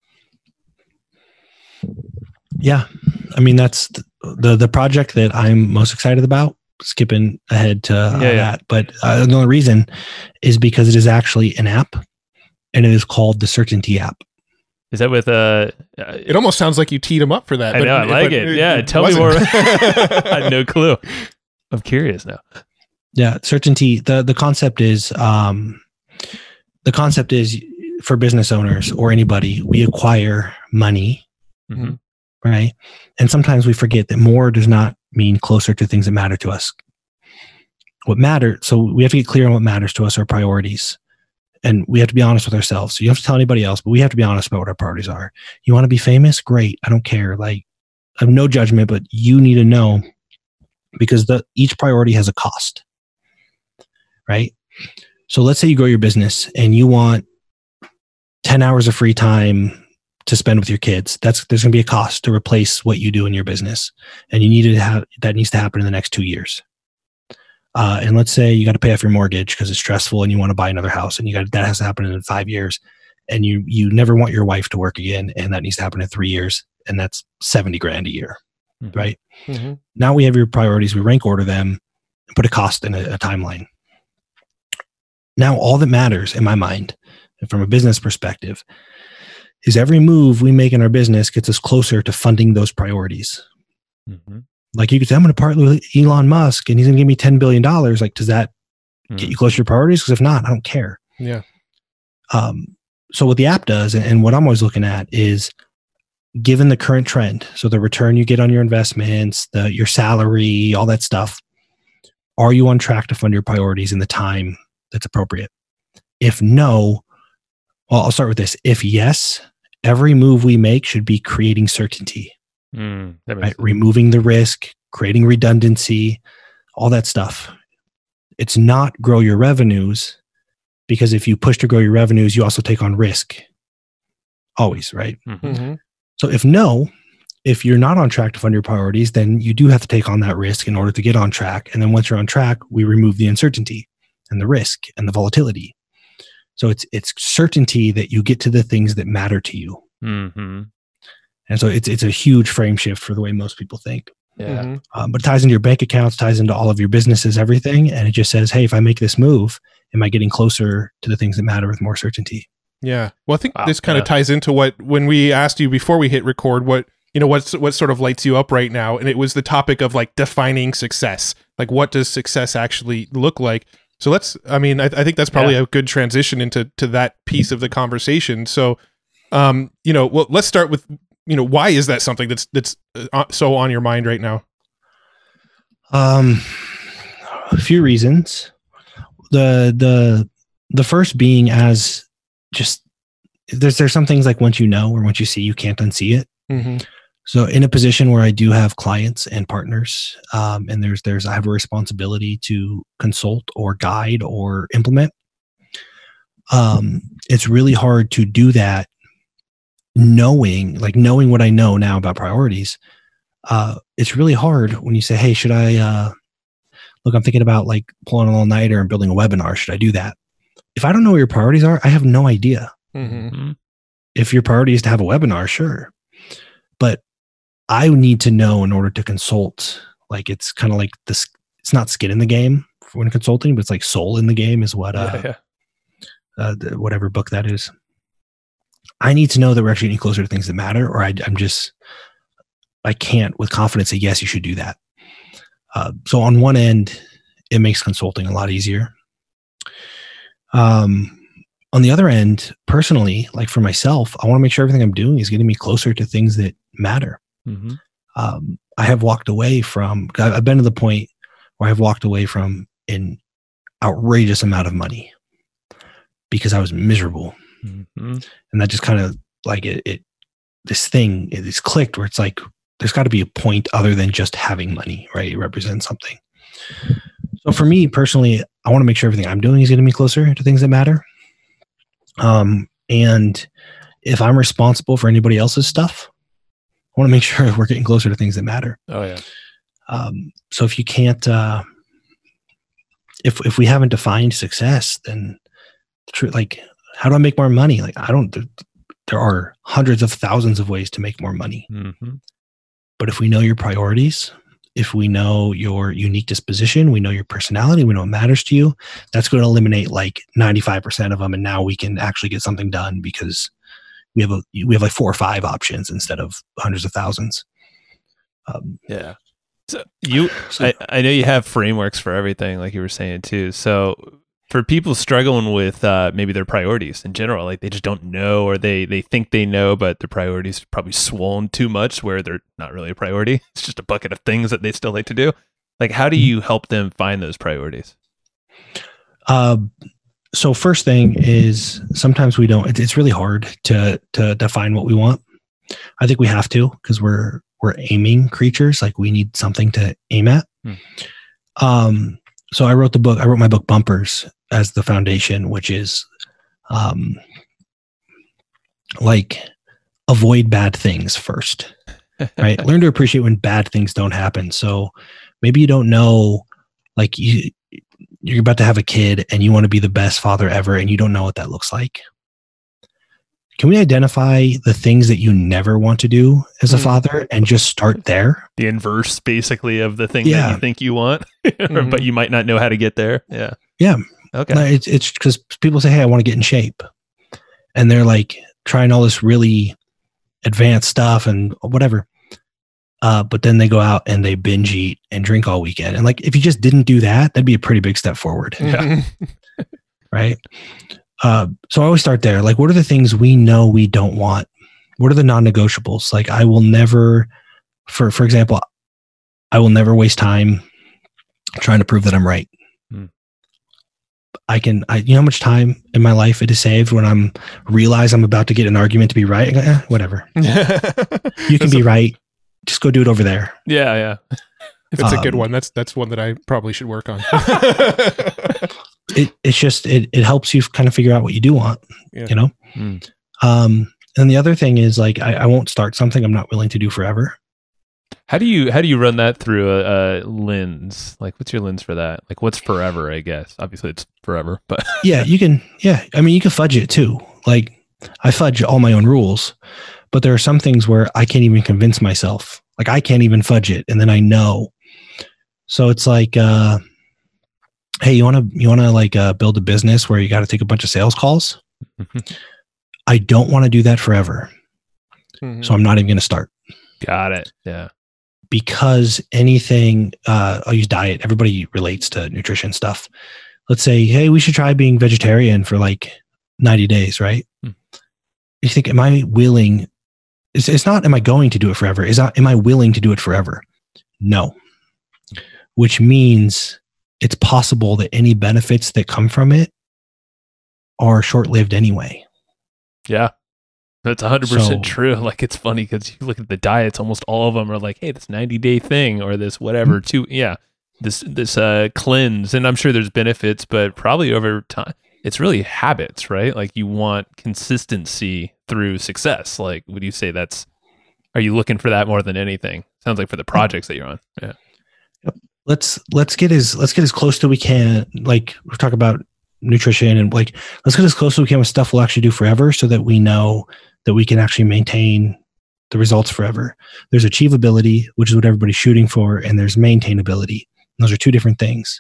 [SPEAKER 3] Yeah.
[SPEAKER 1] I mean, that's the project that I'm most excited about. Skipping ahead to that, but the only reason is because it is actually an app, and it is called the Certainty app.
[SPEAKER 3] Is that with
[SPEAKER 2] it almost sounds like you teed him up for that.
[SPEAKER 3] I know, I like it. Yeah, tell me more. I had no clue. I'm curious now.
[SPEAKER 1] Yeah, Certainty. The concept is for business owners or anybody, we acquire money, right? And sometimes we forget that more does not mean closer to things that matter to us. what matters. So we have to get clear on what matters to us, our priorities. And we have to be honest with ourselves. So you don't have to tell anybody else, but we have to be honest about what our priorities are. You want to be famous? Great. I don't care. Like, I have no judgment, but you need to know, because each priority has a cost, right? So let's say you grow your business and you want 10 hours of free time to spend with your kids. There's going to be a cost to replace what you do in your business. And you need to have, that needs to happen in the next 2 years. And let's say you got to pay off your mortgage because it's stressful and you want to buy another house, and that has to happen in 5 years. And you never want your wife to work again, and that needs to happen in 3 years. And that's $70,000 a year, right? Mm-hmm. Now we have your priorities. We rank order them and put a cost in a timeline. Now, all that matters in my mind, from a business perspective, is every move we make in our business gets us closer to funding those priorities. Mm-hmm. Like you could say, I'm going to partner with Elon Musk and he's going to give me $10 billion. Like, does that get you closer to your priorities? Because if not, I don't care.
[SPEAKER 2] Yeah.
[SPEAKER 1] So what the app does, and what I'm always looking at, is given the current trend, so the return you get on your investments, your salary, all that stuff, are you on track to fund your priorities in the time that's appropriate? If no, well, I'll start with this. If yes, every move we make should be creating certainty. Right? Removing the risk, creating redundancy, all that stuff. It's not grow your revenues, because if you push to grow your revenues, you also take on risk. Always, right? Mm-hmm. So if you're not on track to fund your priorities, then you do have to take on that risk in order to get on track. And then once you're on track, we remove the uncertainty and the risk and the volatility. So it's certainty that you get to the things that matter to you. Mm-hmm. And so it's a huge frame shift for the way most people think.
[SPEAKER 3] Yeah.
[SPEAKER 1] Mm-hmm. But it ties into your bank accounts, ties into all of your businesses, everything. And it just says, hey, if I make this move, am I getting closer to the things that matter with more certainty?
[SPEAKER 2] Yeah. Well, I think this kind of ties into when we asked you before we hit record, what sort of lights you up right now. And it was the topic of like defining success. Like, what does success actually look like? So I think that's probably a good transition into that piece of the conversation. So, let's start with, why is that something that's so on your mind right now?
[SPEAKER 1] A few reasons. The first being, as just there's some things like once you know or once you see, you can't unsee it. Mm-hmm. So in a position where I do have clients and partners, and I have a responsibility to consult or guide or implement. It's really hard to do that knowing what I know now about priorities. It's really hard when you say, hey, should I, I'm thinking about like pulling an all-nighter and building a webinar. Should I do that? If I don't know what your priorities are, I have no idea. Mm-hmm. If your priority is to have a webinar, sure. But I need to know in order to consult. Like, it's kind of like this, it's not skin in the game when consulting, but it's like soul in the game is what, whatever book that is. I need to know that we're actually getting closer to things that matter, or I can't with confidence say, yes, you should do that. So on one end, it makes consulting a lot easier. On the other end, personally, like for myself, I want to make sure everything I'm doing is getting me closer to things that matter. Mm-hmm. I have walked away from, I've been to the point where I've walked away from an outrageous amount of money because I was miserable. Mm-hmm. And that just kind of like this thing is clicked where it's like, there's got to be a point other than just having money, right? It represents something. So for me personally, I want to make sure everything I'm doing is getting me closer to things that matter. And if I'm responsible for anybody else's stuff, I want to make sure we're getting closer to things that matter.
[SPEAKER 3] Oh yeah.
[SPEAKER 1] So if you can't, if we haven't defined success, then like, how do I make more money? Like, there are hundreds of thousands of ways to make more money. Mm-hmm. But if we know your priorities, if we know your unique disposition, we know your personality, we know what matters to you, that's going to eliminate like 95% of them. And now we can actually get something done because we have like 4 or 5 options instead of hundreds of thousands.
[SPEAKER 3] Yeah. So I know you have frameworks for everything, like you were saying too. So for people struggling with maybe their priorities in general, like they just don't know, or they think they know, but their priorities are probably swollen too much where they're not really a priority. It's just a bucket of things that they still like to do. Like, how do you help them find those priorities?
[SPEAKER 1] So first thing is sometimes we don't. It's really hard to define what we want. I think we have to because we're aiming creatures. Like we need something to aim at. So I wrote my book Bumpers as the foundation, which is like avoid bad things first, right? Learn to appreciate when bad things don't happen. So maybe you don't know, like you're about to have a kid and you want to be the best father ever and you don't know what that looks like. Can we identify the things that you never want to do as a father and just start there?
[SPEAKER 3] The inverse, basically, of the thing that you think you want, but you might not know how to get there. Yeah.
[SPEAKER 1] Yeah.
[SPEAKER 3] Okay.
[SPEAKER 1] It's because people say, hey, I want to get in shape. And they're like trying all this really advanced stuff and whatever. But then they go out and they binge eat and drink all weekend. And like, if you just didn't do that, that'd be a pretty big step forward.
[SPEAKER 3] Yeah.
[SPEAKER 1] Right. So I always start there. Like, what are the things we know we don't want? What are the non-negotiables? Like, I will never, for example, I will never waste time trying to prove that I'm right. You know how much time in my life it is saved when I'm realize I'm about to get an argument to be right. I go, whatever. You can be right. Just go do it over there.
[SPEAKER 3] Yeah.
[SPEAKER 2] It's a good one. That's one that I probably should work on.
[SPEAKER 1] It's just it helps you kind of figure out what you do want, you know? And the other thing is like, I won't start something I'm not willing to do forever.
[SPEAKER 3] How do you run that through a lens? Like, what's your lens for that? Like, what's forever, I guess? Obviously it's forever, but
[SPEAKER 1] you can fudge it too. Like I fudge all my own rules, but there are some things where I can't even convince myself. Like I can't even fudge it. And then I know. So it's like, hey, you want to like build a business where you got to take a bunch of sales calls? I don't want to do that forever. So I'm not even going to start.
[SPEAKER 3] Got it. Yeah.
[SPEAKER 1] Because anything, I'll use diet. Everybody relates to nutrition stuff. Let's say, hey, we should try being vegetarian for like 90 days, right? You think, am I willing? It's not, am I going to do it forever? Am I willing to do it forever? No. Which means it's possible that any benefits that come from it are short-lived anyway. Yeah.
[SPEAKER 3] That's 100% true. Like, it's funny because you look at the diets, almost all of them are like, hey, this 90-day thing or this whatever, this cleanse. And I'm sure there's benefits, but probably over time, it's really habits, right? Like, you want consistency through success. Like, would you say are you looking for that more than anything? Sounds like for the projects that you're on. Yeah.
[SPEAKER 1] Yep. Let's get as close to we can. Like, we're talking about nutrition and like, let's get as close as we can with stuff we'll actually do forever so that we know that we can actually maintain the results forever. There's achievability, which is what everybody's shooting for, and there's maintainability. Those are two different things.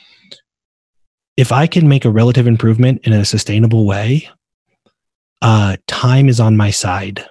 [SPEAKER 1] If I can make a relative improvement in a sustainable way, time is on my side.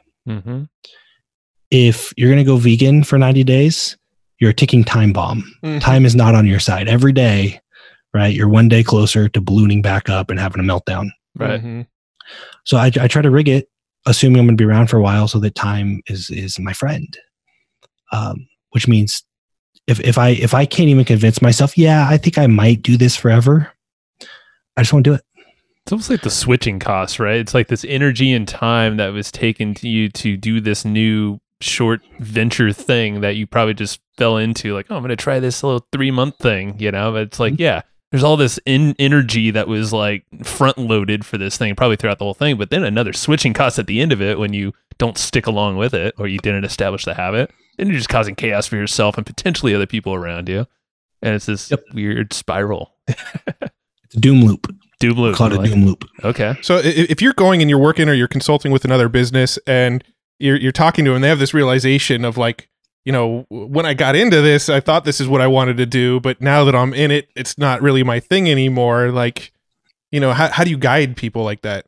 [SPEAKER 1] If you're going to go vegan for 90 days, you're a ticking time bomb. Time is not on your side. Every day, right, you're one day closer to ballooning back up and having a meltdown.
[SPEAKER 3] Right.
[SPEAKER 1] So I try to rig it, assuming I'm going to be around for a while, so that time is my friend. Which means if I can't even convince myself, I think I might do this forever, I just won't do it.
[SPEAKER 3] It's almost like the switching costs, right? It's like this energy and time that was taken to you to do this new short venture thing that you probably just fell into. Like, oh, I'm going to try this little 3-month thing, But it's like, there's all this energy that was like front loaded for this thing, probably throughout the whole thing. But then another switching cost at the end of it when you don't stick along with it or you didn't establish the habit. Then you're just causing chaos for yourself and potentially other people around you. And it's this weird spiral.
[SPEAKER 1] It's a doom loop. Call it a doom loop.
[SPEAKER 3] Okay.
[SPEAKER 2] So if you're going and you're working or you're consulting with another business and you're talking to them, they have this realization of like, when I got into this, I thought this is what I wanted to do, but now that I'm in it, it's not really my thing anymore. Like, how do you guide people like that?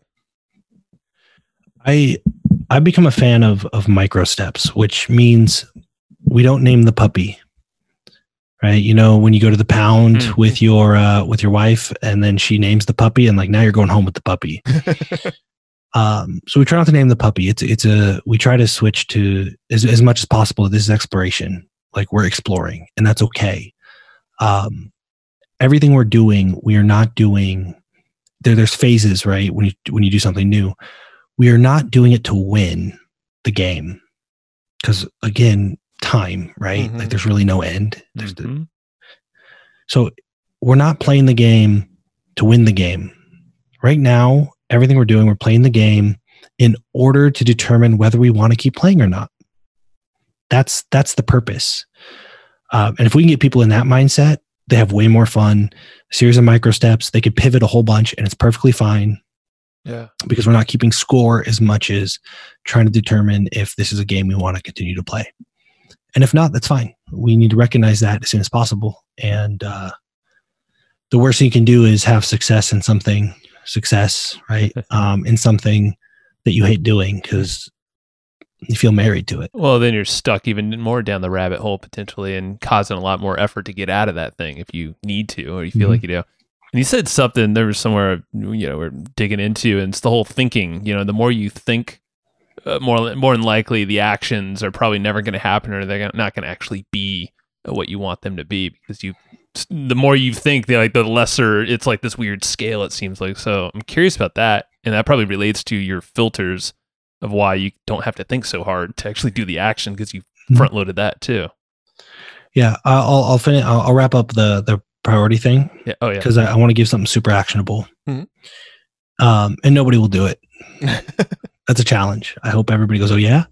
[SPEAKER 1] I've become a fan of micro steps, which means we don't name the puppy, right? When you go to the pound with your wife and then she names the puppy and like, now you're going home with the puppy. So we try not to name the puppy. We try to switch to as much as possible. This is exploration. Like, we're exploring, and that's okay. And everything we're doing, we are not doing. There's phases, right? When you do something new, we are not doing it to win the game, because again, time, right?
[SPEAKER 2] Mhm.
[SPEAKER 1] Like there's really no end. So we're not playing the game to win the game. Right now, everything we're doing, we're playing the game in order to determine whether we want to keep playing or not. That's the purpose. And if we can get people in that mindset, they have way more fun. A series of micro steps, they could pivot a whole bunch, and it's perfectly fine.
[SPEAKER 3] Yeah.
[SPEAKER 1] Because we're not keeping score as much as trying to determine if this is a game we want to continue to play. And if not, that's fine. We need to recognize that as soon as possible. And the worst thing you can do is have success in something, right? In something that you hate doing because you feel married to it.
[SPEAKER 3] Well, then you're stuck even more down the rabbit hole potentially and causing a lot more effort to get out of that thing if you need to or you feel like you do. And you said something, there was somewhere, we're digging into, and it's the whole thinking, the more you think, more than likely the actions are probably never going to happen, or they're not going to actually be what you want them to be, because the more you think, the lesser, it's like this weird scale, it seems like. So I'm curious about that. And that probably relates to your filters of why you don't have to think so hard to actually do the action, because you front loaded that too.
[SPEAKER 1] Yeah. I'll finish. I'll wrap up the priority thing.
[SPEAKER 3] Yeah. Oh yeah.
[SPEAKER 1] Because I want to give something super actionable.
[SPEAKER 2] Mhm.
[SPEAKER 1] And nobody will do it. That's a challenge. I hope everybody goes, oh yeah.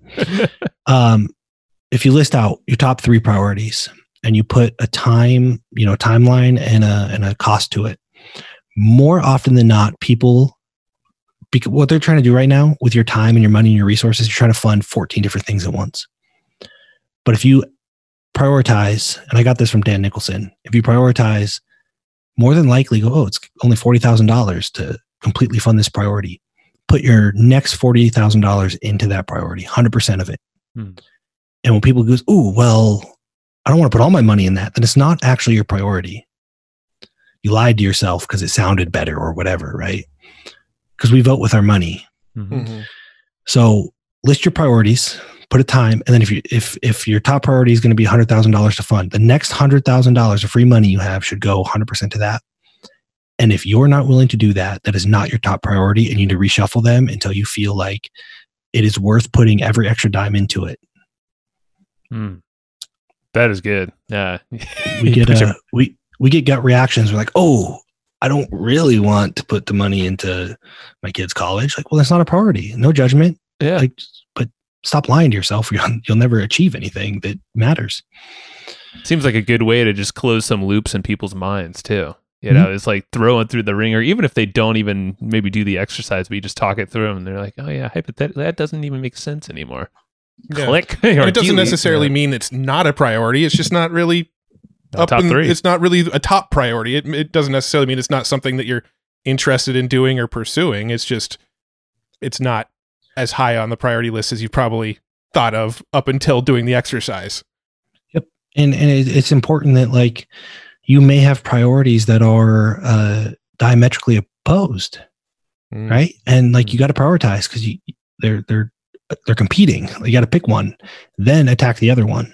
[SPEAKER 1] If you list out your top 3 priorities and you put a timeline and a cost to it, more often than not, people, because what they're trying to do right now with your time and your money and your resources, you're trying to fund 14 different things at once. But if you prioritize, and I got this from Dan Nicholson, if you prioritize, more than likely go, it's only $40,000 to completely fund this priority. Put your next $40,000 into that priority, 100% of it. And when people goes, oh, well, I don't want to put all my money in that, then it's not actually your priority. You lied to yourself because it sounded better or whatever, right? Because we vote with our money. So list your priorities, put a time, and then if your top priority is going to be $100,000 to fund, the next $100,000 of free money you have should go 100% to that. And if you're not willing to do that, that is not your top priority, and you need to reshuffle them until you feel like it is worth putting every extra dime into it.
[SPEAKER 3] That is good. Yeah.
[SPEAKER 1] We get we get gut reactions. We're like, oh, I don't really want to put the money into my kid's college. Like, well, that's not a priority. No judgment.
[SPEAKER 3] Yeah.
[SPEAKER 1] But stop lying to yourself. You'll never achieve anything that matters.
[SPEAKER 3] Seems like a good way to just close some loops in people's minds too. It's like throwing through the ringer, even if they don't even maybe do the exercise, but you just talk it through them and they're like, oh yeah, hypothetically, that doesn't even make sense anymore.
[SPEAKER 2] Yeah.
[SPEAKER 3] Click.
[SPEAKER 2] And it doesn't necessarily mean it's not a priority. It's just not really
[SPEAKER 3] top 3.
[SPEAKER 2] It's not really a top priority. It doesn't necessarily mean it's not something that you're interested in doing or pursuing. It's just, it's not as high on the priority list as you probably thought of up until doing the exercise.
[SPEAKER 1] Yep. And it's important that like you may have priorities that are diametrically opposed, right? And like you got to prioritize because they're competing. You got to pick one, then attack the other one.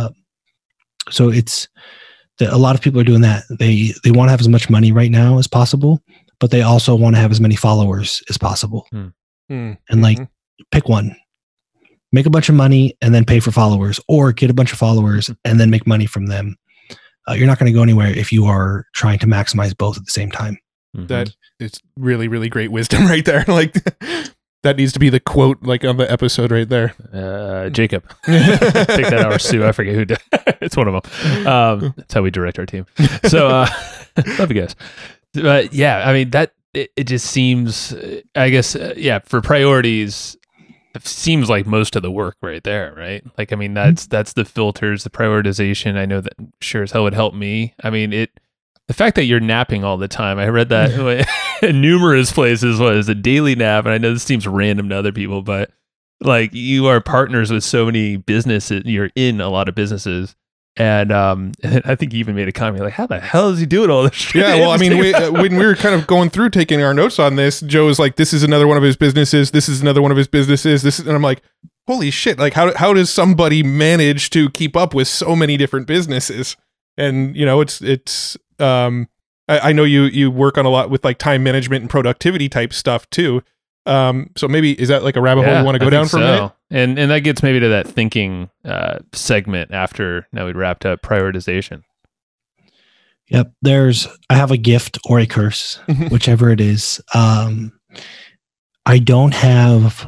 [SPEAKER 1] So it's that a lot of people are doing that. They want to have as much money right now as possible, but they also want to have as many followers as possible. And like pick one, make a bunch of money and then pay for followers, or get a bunch of followers and then make money from them. You're not going to go anywhere if you are trying to maximize both at the same time.
[SPEAKER 2] That is really, really great wisdom right there. Like that needs to be the quote like on the episode right there.
[SPEAKER 3] Jacob. Take that out, or Sue. I forget who did. It's one of them. That's how we direct our team. So love you guys. But yeah, I mean that it just seems, I guess, for priorities, it seems like most of the work right there, right? Like, I mean, that's the filters, the prioritization. I know that sure as hell would help me. I mean, the fact that you're napping all the time, I read that in numerous places, was a daily nap. And I know this seems random to other people, but like you are partners with so many businesses, you're in a lot of businesses. And I think you even made a comment like, how the hell is he doing all this shit?
[SPEAKER 2] Yeah, well, I mean, when we were kind of going through taking our notes on this, Joe was like, this is another one of his businesses. This is another one of his businesses. And I'm like, holy shit. Like, how does somebody manage to keep up with so many different businesses? And, it's I know you work on a lot with like time management and productivity type stuff too. So maybe is that like a rabbit hole you want to go down for a minute?
[SPEAKER 3] And that gets maybe to that thinking segment after now we'd wrapped up prioritization.
[SPEAKER 1] Yep. I have a gift or a curse, whichever it is. I don't have,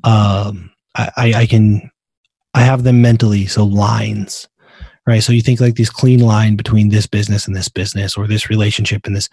[SPEAKER 1] I have them mentally. So lines, right? So you think like this clean line between this business and this business, or this relationship and this,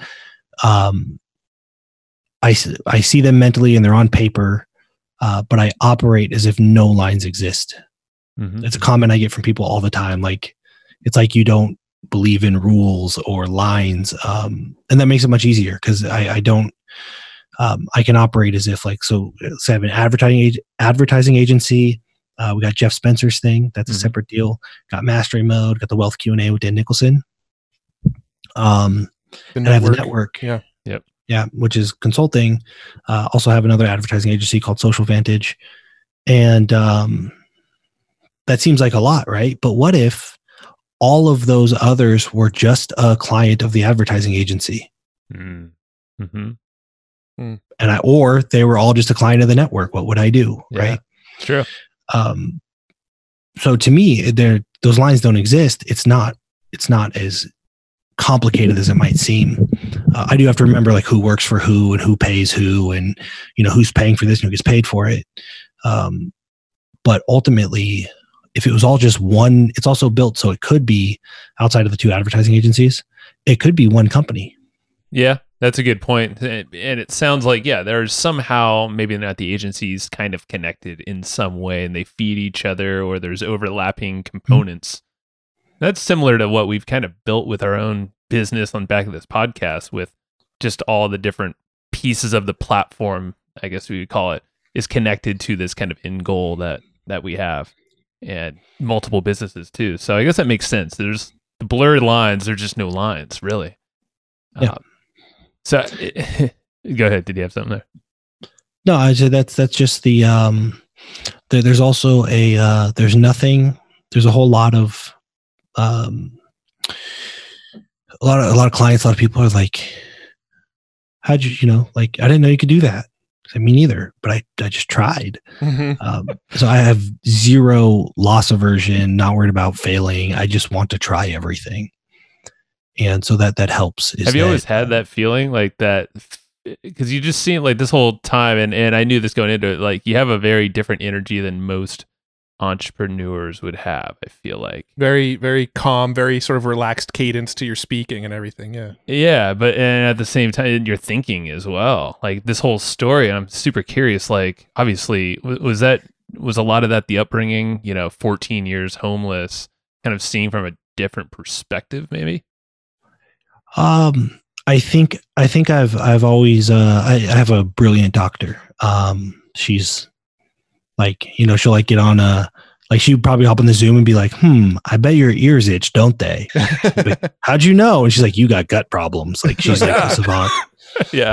[SPEAKER 1] I see them mentally and they're on paper, but I operate as if no lines exist. Mm-hmm. It's a comment I get from people all the time. Like, it's like you don't believe in rules or lines. And that makes it much easier because I don't, I can operate as if like, so I have an advertising agency. We got Jeff Spencer's thing. That's a separate deal. Got Mastery Mode, got the Wealth Q&A with Dan Nicholson. And I have the network.
[SPEAKER 2] Yeah.
[SPEAKER 3] Yep.
[SPEAKER 1] Yeah. Which is consulting. Also have another advertising agency called Social Vantage. And that seems like a lot, right? But what if all of those others were just a client of the advertising agency?
[SPEAKER 3] Mm-hmm.
[SPEAKER 1] Or they were all just a client of the network? What would I do?
[SPEAKER 3] Yeah,
[SPEAKER 1] right.
[SPEAKER 3] True.
[SPEAKER 1] So to me, those lines don't exist. It's not as complicated as it might seem. I do have to remember like who works for who and who pays who, and who's paying for this and who gets paid for it. But ultimately, if it was all just one, it's also built so it could be outside of the two advertising agencies. It could be one company.
[SPEAKER 3] Yeah, that's a good point. And it sounds like, there's somehow, maybe not the agencies kind of connected in some way and they feed each other, or there's overlapping components. Mm-hmm. That's similar to what we've kind of built with our own business on back of this podcast, with just all the different pieces of the platform, I guess we would call it, is connected to this kind of end goal that we have, and multiple businesses too. So I guess that makes sense. There's the blurred lines. There's just no lines, really.
[SPEAKER 1] Yeah.
[SPEAKER 3] So go ahead. Did you have something there?
[SPEAKER 1] No, I said that's just the there's also there's a whole lot of a lot of clients, a lot of people are like, how'd you like, I didn't know you could do that. I mean, neither, but I just tried. Mm-hmm. So I have zero loss aversion, not worried about failing. I just want to try everything. And so that helps.
[SPEAKER 3] Have you always had that feeling like that? Because you just seem like this whole time, and I knew this going into it, like you have a very different energy than most entrepreneurs would have, I feel like.
[SPEAKER 2] Very, very calm, very sort of relaxed cadence to your speaking and everything. Yeah.
[SPEAKER 3] Yeah. But and at the same time, you're thinking as well, like this whole story. And I'm super curious, like, obviously, was a lot of that the upbringing, 14 years homeless, kind of seeing from a different perspective, maybe?
[SPEAKER 1] I think I've always, I have a brilliant doctor. She's like, she'll like get on like she'd probably hop on the Zoom and be like, I bet your ears itch, don't they? Like, how'd you know? And she's like, you got gut problems. Like she's like a savant.
[SPEAKER 3] Yeah.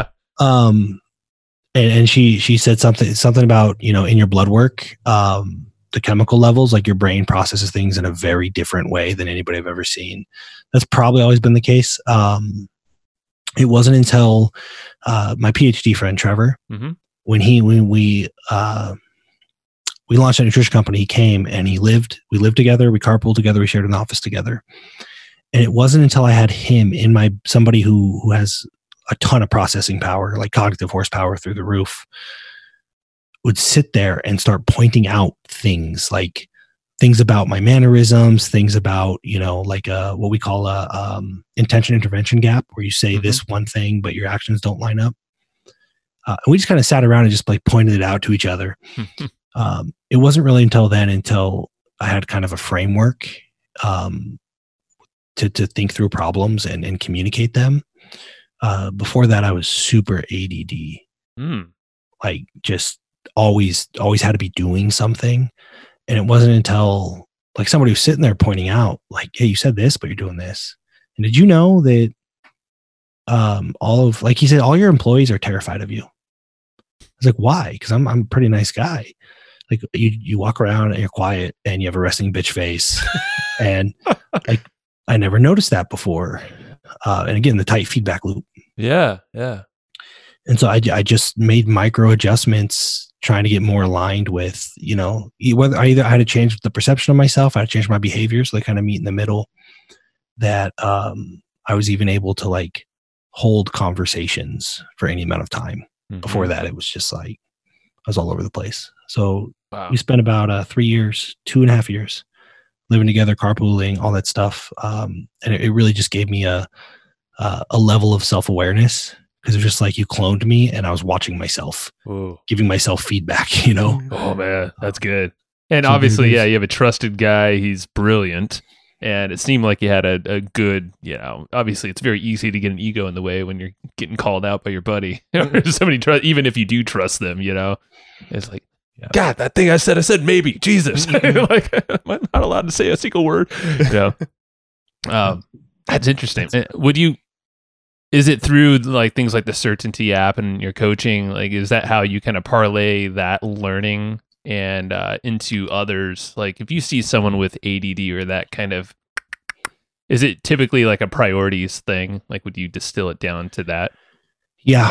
[SPEAKER 1] And she said something about, in your blood work, the chemical levels, like your brain processes things in a very different way than anybody I've ever seen. That's probably always been the case. It wasn't until my PhD friend Trevor, mm-hmm. when we launched a nutrition company, he came and we lived together, we carpooled together, we shared an office together. And it wasn't until I had him in somebody who has a ton of processing power, like cognitive horsepower through the roof, would sit there and start pointing out things about my mannerisms, things about, like what we call a intention intervention gap, where you say mm-hmm. this one thing, but your actions don't line up. And we just kind of sat around and just like pointed it out to each other. It wasn't really until I had kind of a framework to think through problems and communicate them. Before that, I was super ADD, like just always had to be doing something. And it wasn't until like somebody was sitting there pointing out like, hey, you said this, but you're doing this. And did you know that like he said, all your employees are terrified of you? I was like, why? Because I'm a pretty nice guy. Like you walk around and you're quiet and you have a resting bitch face. And like, I never noticed that before. And again, the tight feedback loop.
[SPEAKER 3] Yeah. Yeah.
[SPEAKER 1] And so I just made micro adjustments, trying to get more aligned with, whether I had to change the perception of myself, I had to change my behaviors, so they kind of meet in the middle. That I was even able to like hold conversations for any amount of time. Mm-hmm. Before that, it was just like I was all over the place. So we spent about 2.5 years living together, carpooling, all that stuff. And it really just gave me a level of self-awareness, because it was just like you cloned me and I was watching myself, giving myself feedback,
[SPEAKER 3] Oh man, that's good. And so obviously, you have a trusted guy. He's brilliant. And it seemed like you had a good, obviously it's very easy to get an ego in the way when you're getting called out by your buddy. Somebody, even if you do trust them, it's like, God, that thing I said maybe, Jesus. Like, I'm not allowed to say a single word. That's interesting. Is it through like things like the Certainty app and your coaching? Like, is that how you kind of parlay that learning and into others? Like, if you see someone with ADD or that kind of, is it typically like a priorities thing? Like, would you distill it down to that?
[SPEAKER 1] Yeah.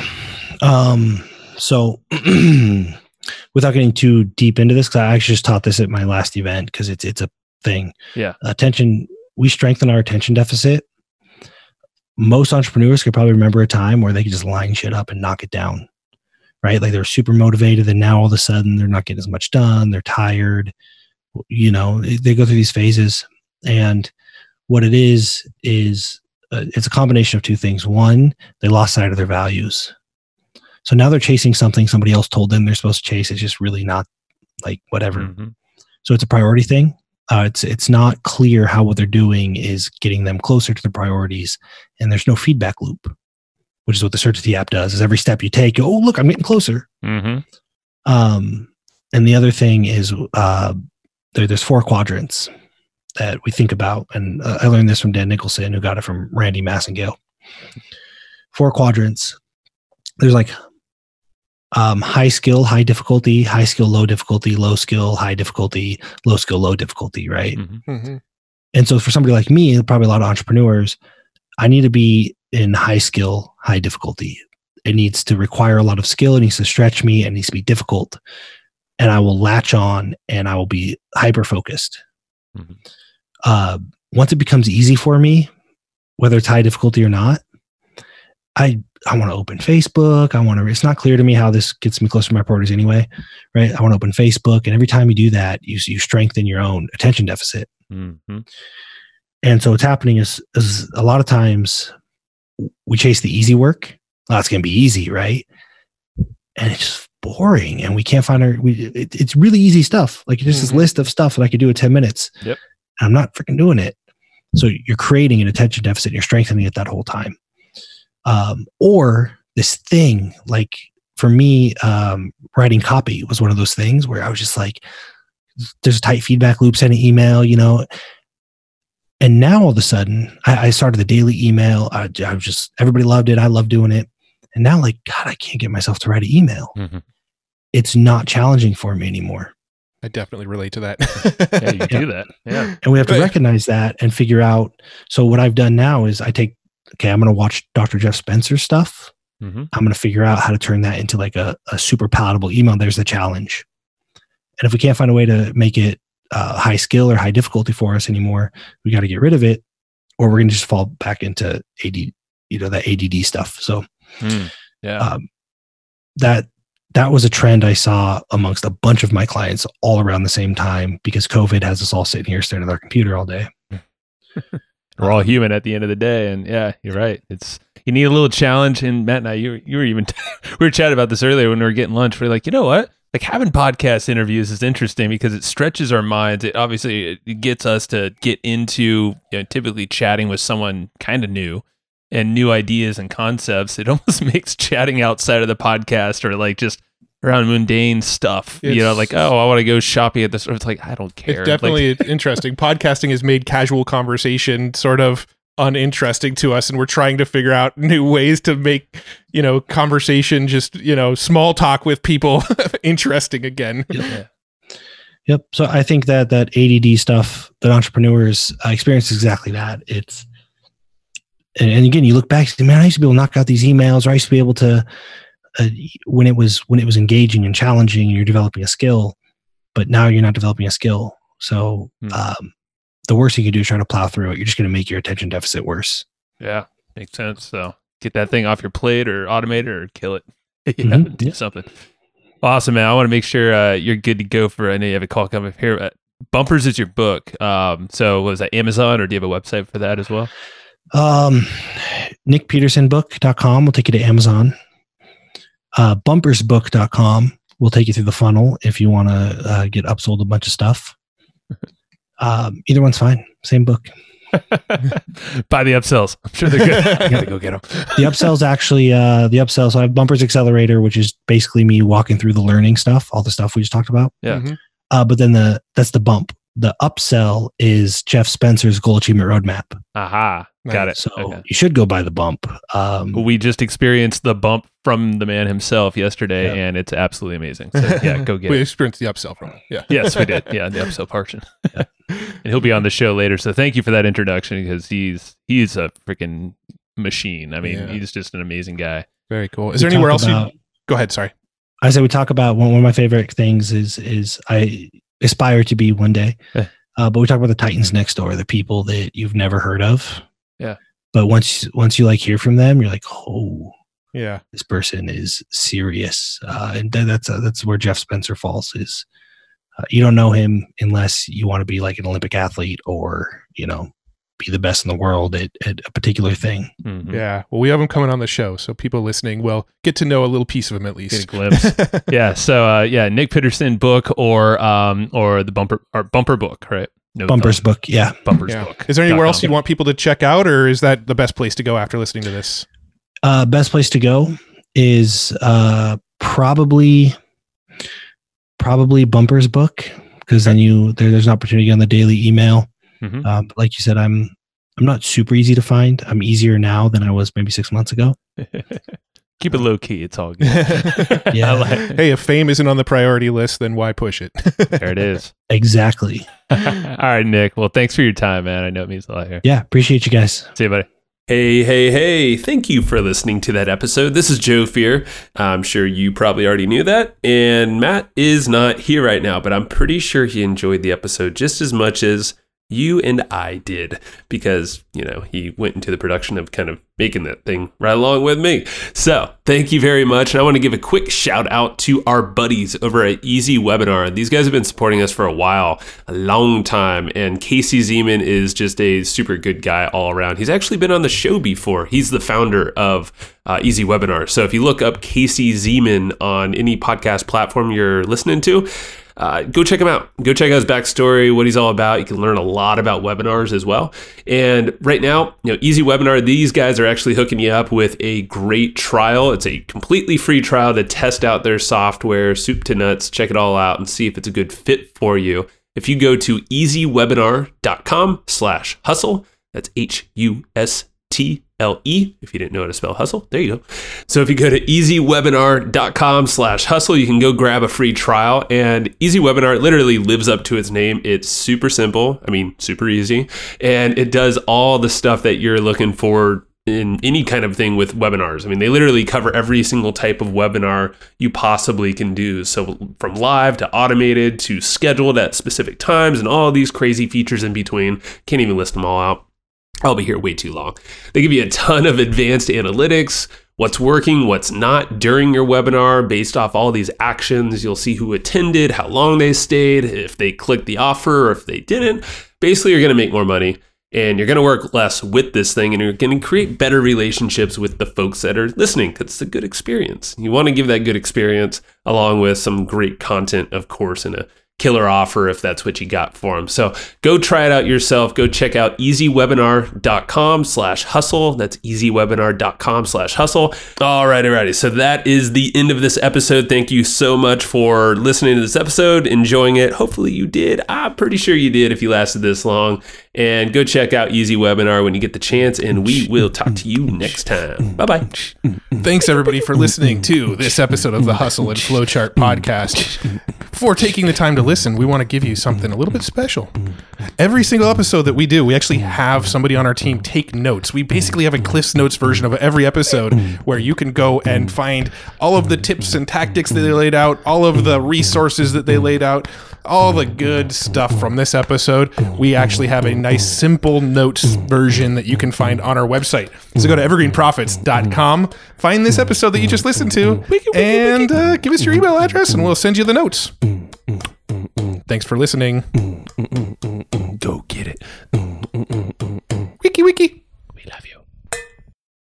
[SPEAKER 1] So without getting too deep into this, because I actually just taught this at my last event, because it's a thing.
[SPEAKER 3] Yeah.
[SPEAKER 1] We strengthen our attention deficit. Most entrepreneurs could probably remember a time where they could just line shit up and knock it down, right? Like they're super motivated, and now all of a sudden they're not getting as much done. They're tired. They go through these phases, and what it is it's a combination of two things. One, they lost sight of their values. So now they're chasing something somebody else told them they're supposed to chase. It's just really not like whatever. Mm-hmm. So it's a priority thing. It's not clear how what they're doing is getting them closer to the priorities, and there's no feedback loop, which is what the Certainty app does. Is every step you take, oh look, I'm getting closer.
[SPEAKER 3] Mm-hmm.
[SPEAKER 1] And the other thing is there's 4 quadrants that we think about, and I learned this from Dan Nicholson, who got it from Randy Massengale. 4 quadrants. There's like high skill, high difficulty, high skill, low difficulty, low skill, high difficulty, low skill, low difficulty, right?
[SPEAKER 3] Mm-hmm. Mm-hmm.
[SPEAKER 1] And so for somebody like me, probably a lot of entrepreneurs, I need to be in high skill, high difficulty. It needs to require a lot of skill. It needs to stretch me. It needs to be difficult. And I will latch on and I will be hyper focused. Mm-hmm. Once it becomes easy for me, whether it's high difficulty or not, I want to open Facebook. It's not clear to me how this gets me closer to my priorities anyway, right? I want to open Facebook. And every time you do that, you strengthen your own attention deficit.
[SPEAKER 3] Mm-hmm.
[SPEAKER 1] And so what's happening is a lot of times we chase the easy work. Oh, it's going to be easy, right? And it's just boring. And we can't find it's really easy stuff. Like just this list of stuff that I could do in 10 minutes.
[SPEAKER 3] Yep.
[SPEAKER 1] And I'm not freaking doing it. So you're creating an attention deficit. You're strengthening it that whole time. Or this thing, like for me, writing copy was one of those things where I was just like, there's a tight feedback loop, send an email, and now all of a sudden I started the daily email. I was just, everybody loved it. I love doing it. And now like, God, I can't get myself to write an email.
[SPEAKER 3] Mm-hmm.
[SPEAKER 1] It's not challenging for me anymore.
[SPEAKER 2] I definitely relate to that.
[SPEAKER 3] Yeah, you do that. Yeah.
[SPEAKER 1] And we have to recognize that and figure out. So what I've done now is I'm going to watch Dr. Jeff Spencer's stuff.
[SPEAKER 3] Mm-hmm.
[SPEAKER 1] I'm going to figure out how to turn that into like a super palatable email. There's the challenge. And if we can't find a way to make it high skill or high difficulty for us anymore, we got to get rid of it, or we're going to just fall back into that ADD stuff. So that was a trend I saw amongst a bunch of my clients all around the same time, because COVID has us all sitting here staring at our computer all day.
[SPEAKER 3] We're all human at the end of the day. And yeah, you're right. You need a little challenge. And Matt and I, you were even, we were chatting about this earlier when we were getting lunch. We're like, you know what? Like having podcast interviews is interesting because it stretches our minds. It gets us to get into, typically chatting with someone kind of new and new ideas and concepts. It almost makes chatting outside of the podcast or like just around mundane stuff, like, oh, I want to go shopping at the store. It's like, I don't care.
[SPEAKER 2] It's definitely interesting. Podcasting has made casual conversation sort of uninteresting to us, and we're trying to figure out new ways to make, conversation, just, small talk with people interesting again.
[SPEAKER 1] Yeah. Yep. So I think that ADD stuff that entrepreneurs experience is exactly that. and again, you look back, man, I used to be able to knock out these emails, or I used to be able to, when it was engaging and challenging and you're developing a skill, but now you're not developing a skill. So the worst you can do is try to plow through it. You're just going to make your attention deficit worse.
[SPEAKER 3] Yeah, makes sense. So get that thing off your plate or automate it or kill it. Do something. Awesome, man. I want to make sure you're good to go for, I know you have a call coming up here. Bumpers is your book. So was that Amazon, or do you have a website for that as well?
[SPEAKER 1] NickPetersonBook.com will take you to Amazon. Bumpersbook.com will take you through the funnel if you want to get upsold a bunch of stuff. Either one's fine. Same book.
[SPEAKER 3] Buy the upsells. I'm sure they're good. You gotta go get them.
[SPEAKER 1] The upsells actually, so I have Bumpers Accelerator, which is basically me walking through the learning stuff, all the stuff we just talked about.
[SPEAKER 3] Yeah.
[SPEAKER 1] But then that's the bump. The upsell is Jeff Spencer's Goal Achievement Roadmap.
[SPEAKER 3] Aha. Got it.
[SPEAKER 1] So you should go buy the bump.
[SPEAKER 3] We just experienced the bump from the man himself yesterday, and it's absolutely amazing. So yeah, go get it.
[SPEAKER 2] We experienced the upsell from him. Yeah.
[SPEAKER 3] Yes, we did. Yeah, the upsell portion. Yeah. And he'll be on the show later. So thank you for that introduction, because he's a freaking machine. I mean, he's just an amazing guy.
[SPEAKER 2] Very cool. Is there anywhere else you go ahead? Sorry.
[SPEAKER 1] I said we talk about one of my favorite things is I aspire to be one day. But we talk about the Titans next door, the people that you've never heard of.
[SPEAKER 3] Yeah.
[SPEAKER 1] But once you like hear from them, you're like, oh,
[SPEAKER 2] yeah, this
[SPEAKER 1] person is serious. And that's where Jeff Spencer falls. Is you don't know him unless you want to be like an Olympic athlete, or be the best in the world at a particular thing.
[SPEAKER 3] Mm-hmm.
[SPEAKER 2] Yeah. Well, we have him coming on the show, so people listening will get to know a little piece of him at least.
[SPEAKER 3] Get a glimpse. Yeah. So Nick Peterson book or the bumper book, right? No
[SPEAKER 1] Bumpers book. Yeah.
[SPEAKER 3] Bumpers book.
[SPEAKER 2] Is there anywhere else you'd want people to check out, or is that the best place to go after listening to this?
[SPEAKER 1] Best place to go is probably Bumpers book, because then there's an opportunity on the daily email.
[SPEAKER 3] Mm-hmm.
[SPEAKER 1] But like you said, I'm not super easy to find. I'm easier now than I was maybe 6 months ago.
[SPEAKER 3] Keep it low key. It's all good.
[SPEAKER 1] Yeah.
[SPEAKER 2] Hey, if fame isn't on the priority list, then why push it?
[SPEAKER 3] There it is.
[SPEAKER 1] Exactly.
[SPEAKER 3] All right, Nick. Well, thanks for your time, man. I know it means a lot here.
[SPEAKER 1] Yeah. Appreciate you guys.
[SPEAKER 3] See you, buddy.
[SPEAKER 4] Hey. Thank you for listening to that episode. This is Joe Fear. I'm sure you probably already knew that. And Matt is not here right now, but I'm pretty sure he enjoyed the episode just as much as you and I did, because, he went into the production of kind of making that thing right along with me. So thank you very much. And I want to give a quick shout out to our buddies over at Easy Webinar. These guys have been supporting us for a long time. And Casey Zeman is just a super good guy all around. He's actually been on the show before. He's the founder of Easy Webinar. So if you look up Casey Zeman on any podcast platform you're listening to, go check him out. Go check out his backstory, what he's all about. You can learn a lot about webinars as well. And right now, Easy Webinar, these guys are actually hooking you up with a great trial. It's a completely free trial to test out their software, soup to nuts, check it all out and see if it's a good fit for you. If you go to easywebinar.com/hustle, that's HUSTLE, if you didn't know how to spell hustle, there you go. So if you go to easywebinar.com/hustle, you can go grab a free trial. And Easy Webinar literally lives up to its name. It's super simple. I mean, super easy. And it does all the stuff that you're looking for in any kind of thing with webinars. I mean, they literally cover every single type of webinar you possibly can do. So from live to automated to scheduled at specific times and all these crazy features in between. Can't even list them all out. I'll be here way too long. They give you a ton of advanced analytics, what's working, what's not during your webinar based off all these actions. You'll see who attended, how long they stayed, if they clicked the offer or if they didn't. Basically, you're going to make more money and you're going to work less with this thing, and you're going to create better relationships with the folks that are listening, because it's a good experience. You want to give that good experience along with some great content, of course, and a killer offer if that's what you got for them. So go try it out yourself. Go check out easywebinar.com/hustle. That's easywebinar.com/hustle. Alrighty. So that is the end of this episode. Thank you so much for listening to this episode, enjoying it. Hopefully you did. I'm pretty sure you did if you lasted this long. And go check out Easy Webinar when you get the chance, and we will talk to you next time. Bye-bye.
[SPEAKER 2] Thanks, everybody, for listening to this episode of the Hustle and Flowchart podcast. Before taking the time to listen, we want to give you something a little bit special. every single episode that we do, we actually have somebody on our team take notes. We basically have a Cliff's Notes version of every episode where you can go and find all of the tips and tactics that they laid out, all of the resources that they laid out, all the good stuff from this episode. We actually have a nice simple notes version that you can find on our website. So go to evergreenprofits.com, find this episode that you just listened to, and give us your email address and we'll send you the notes. Thanks for listening.
[SPEAKER 3] Go get it.
[SPEAKER 2] Wiki wiki.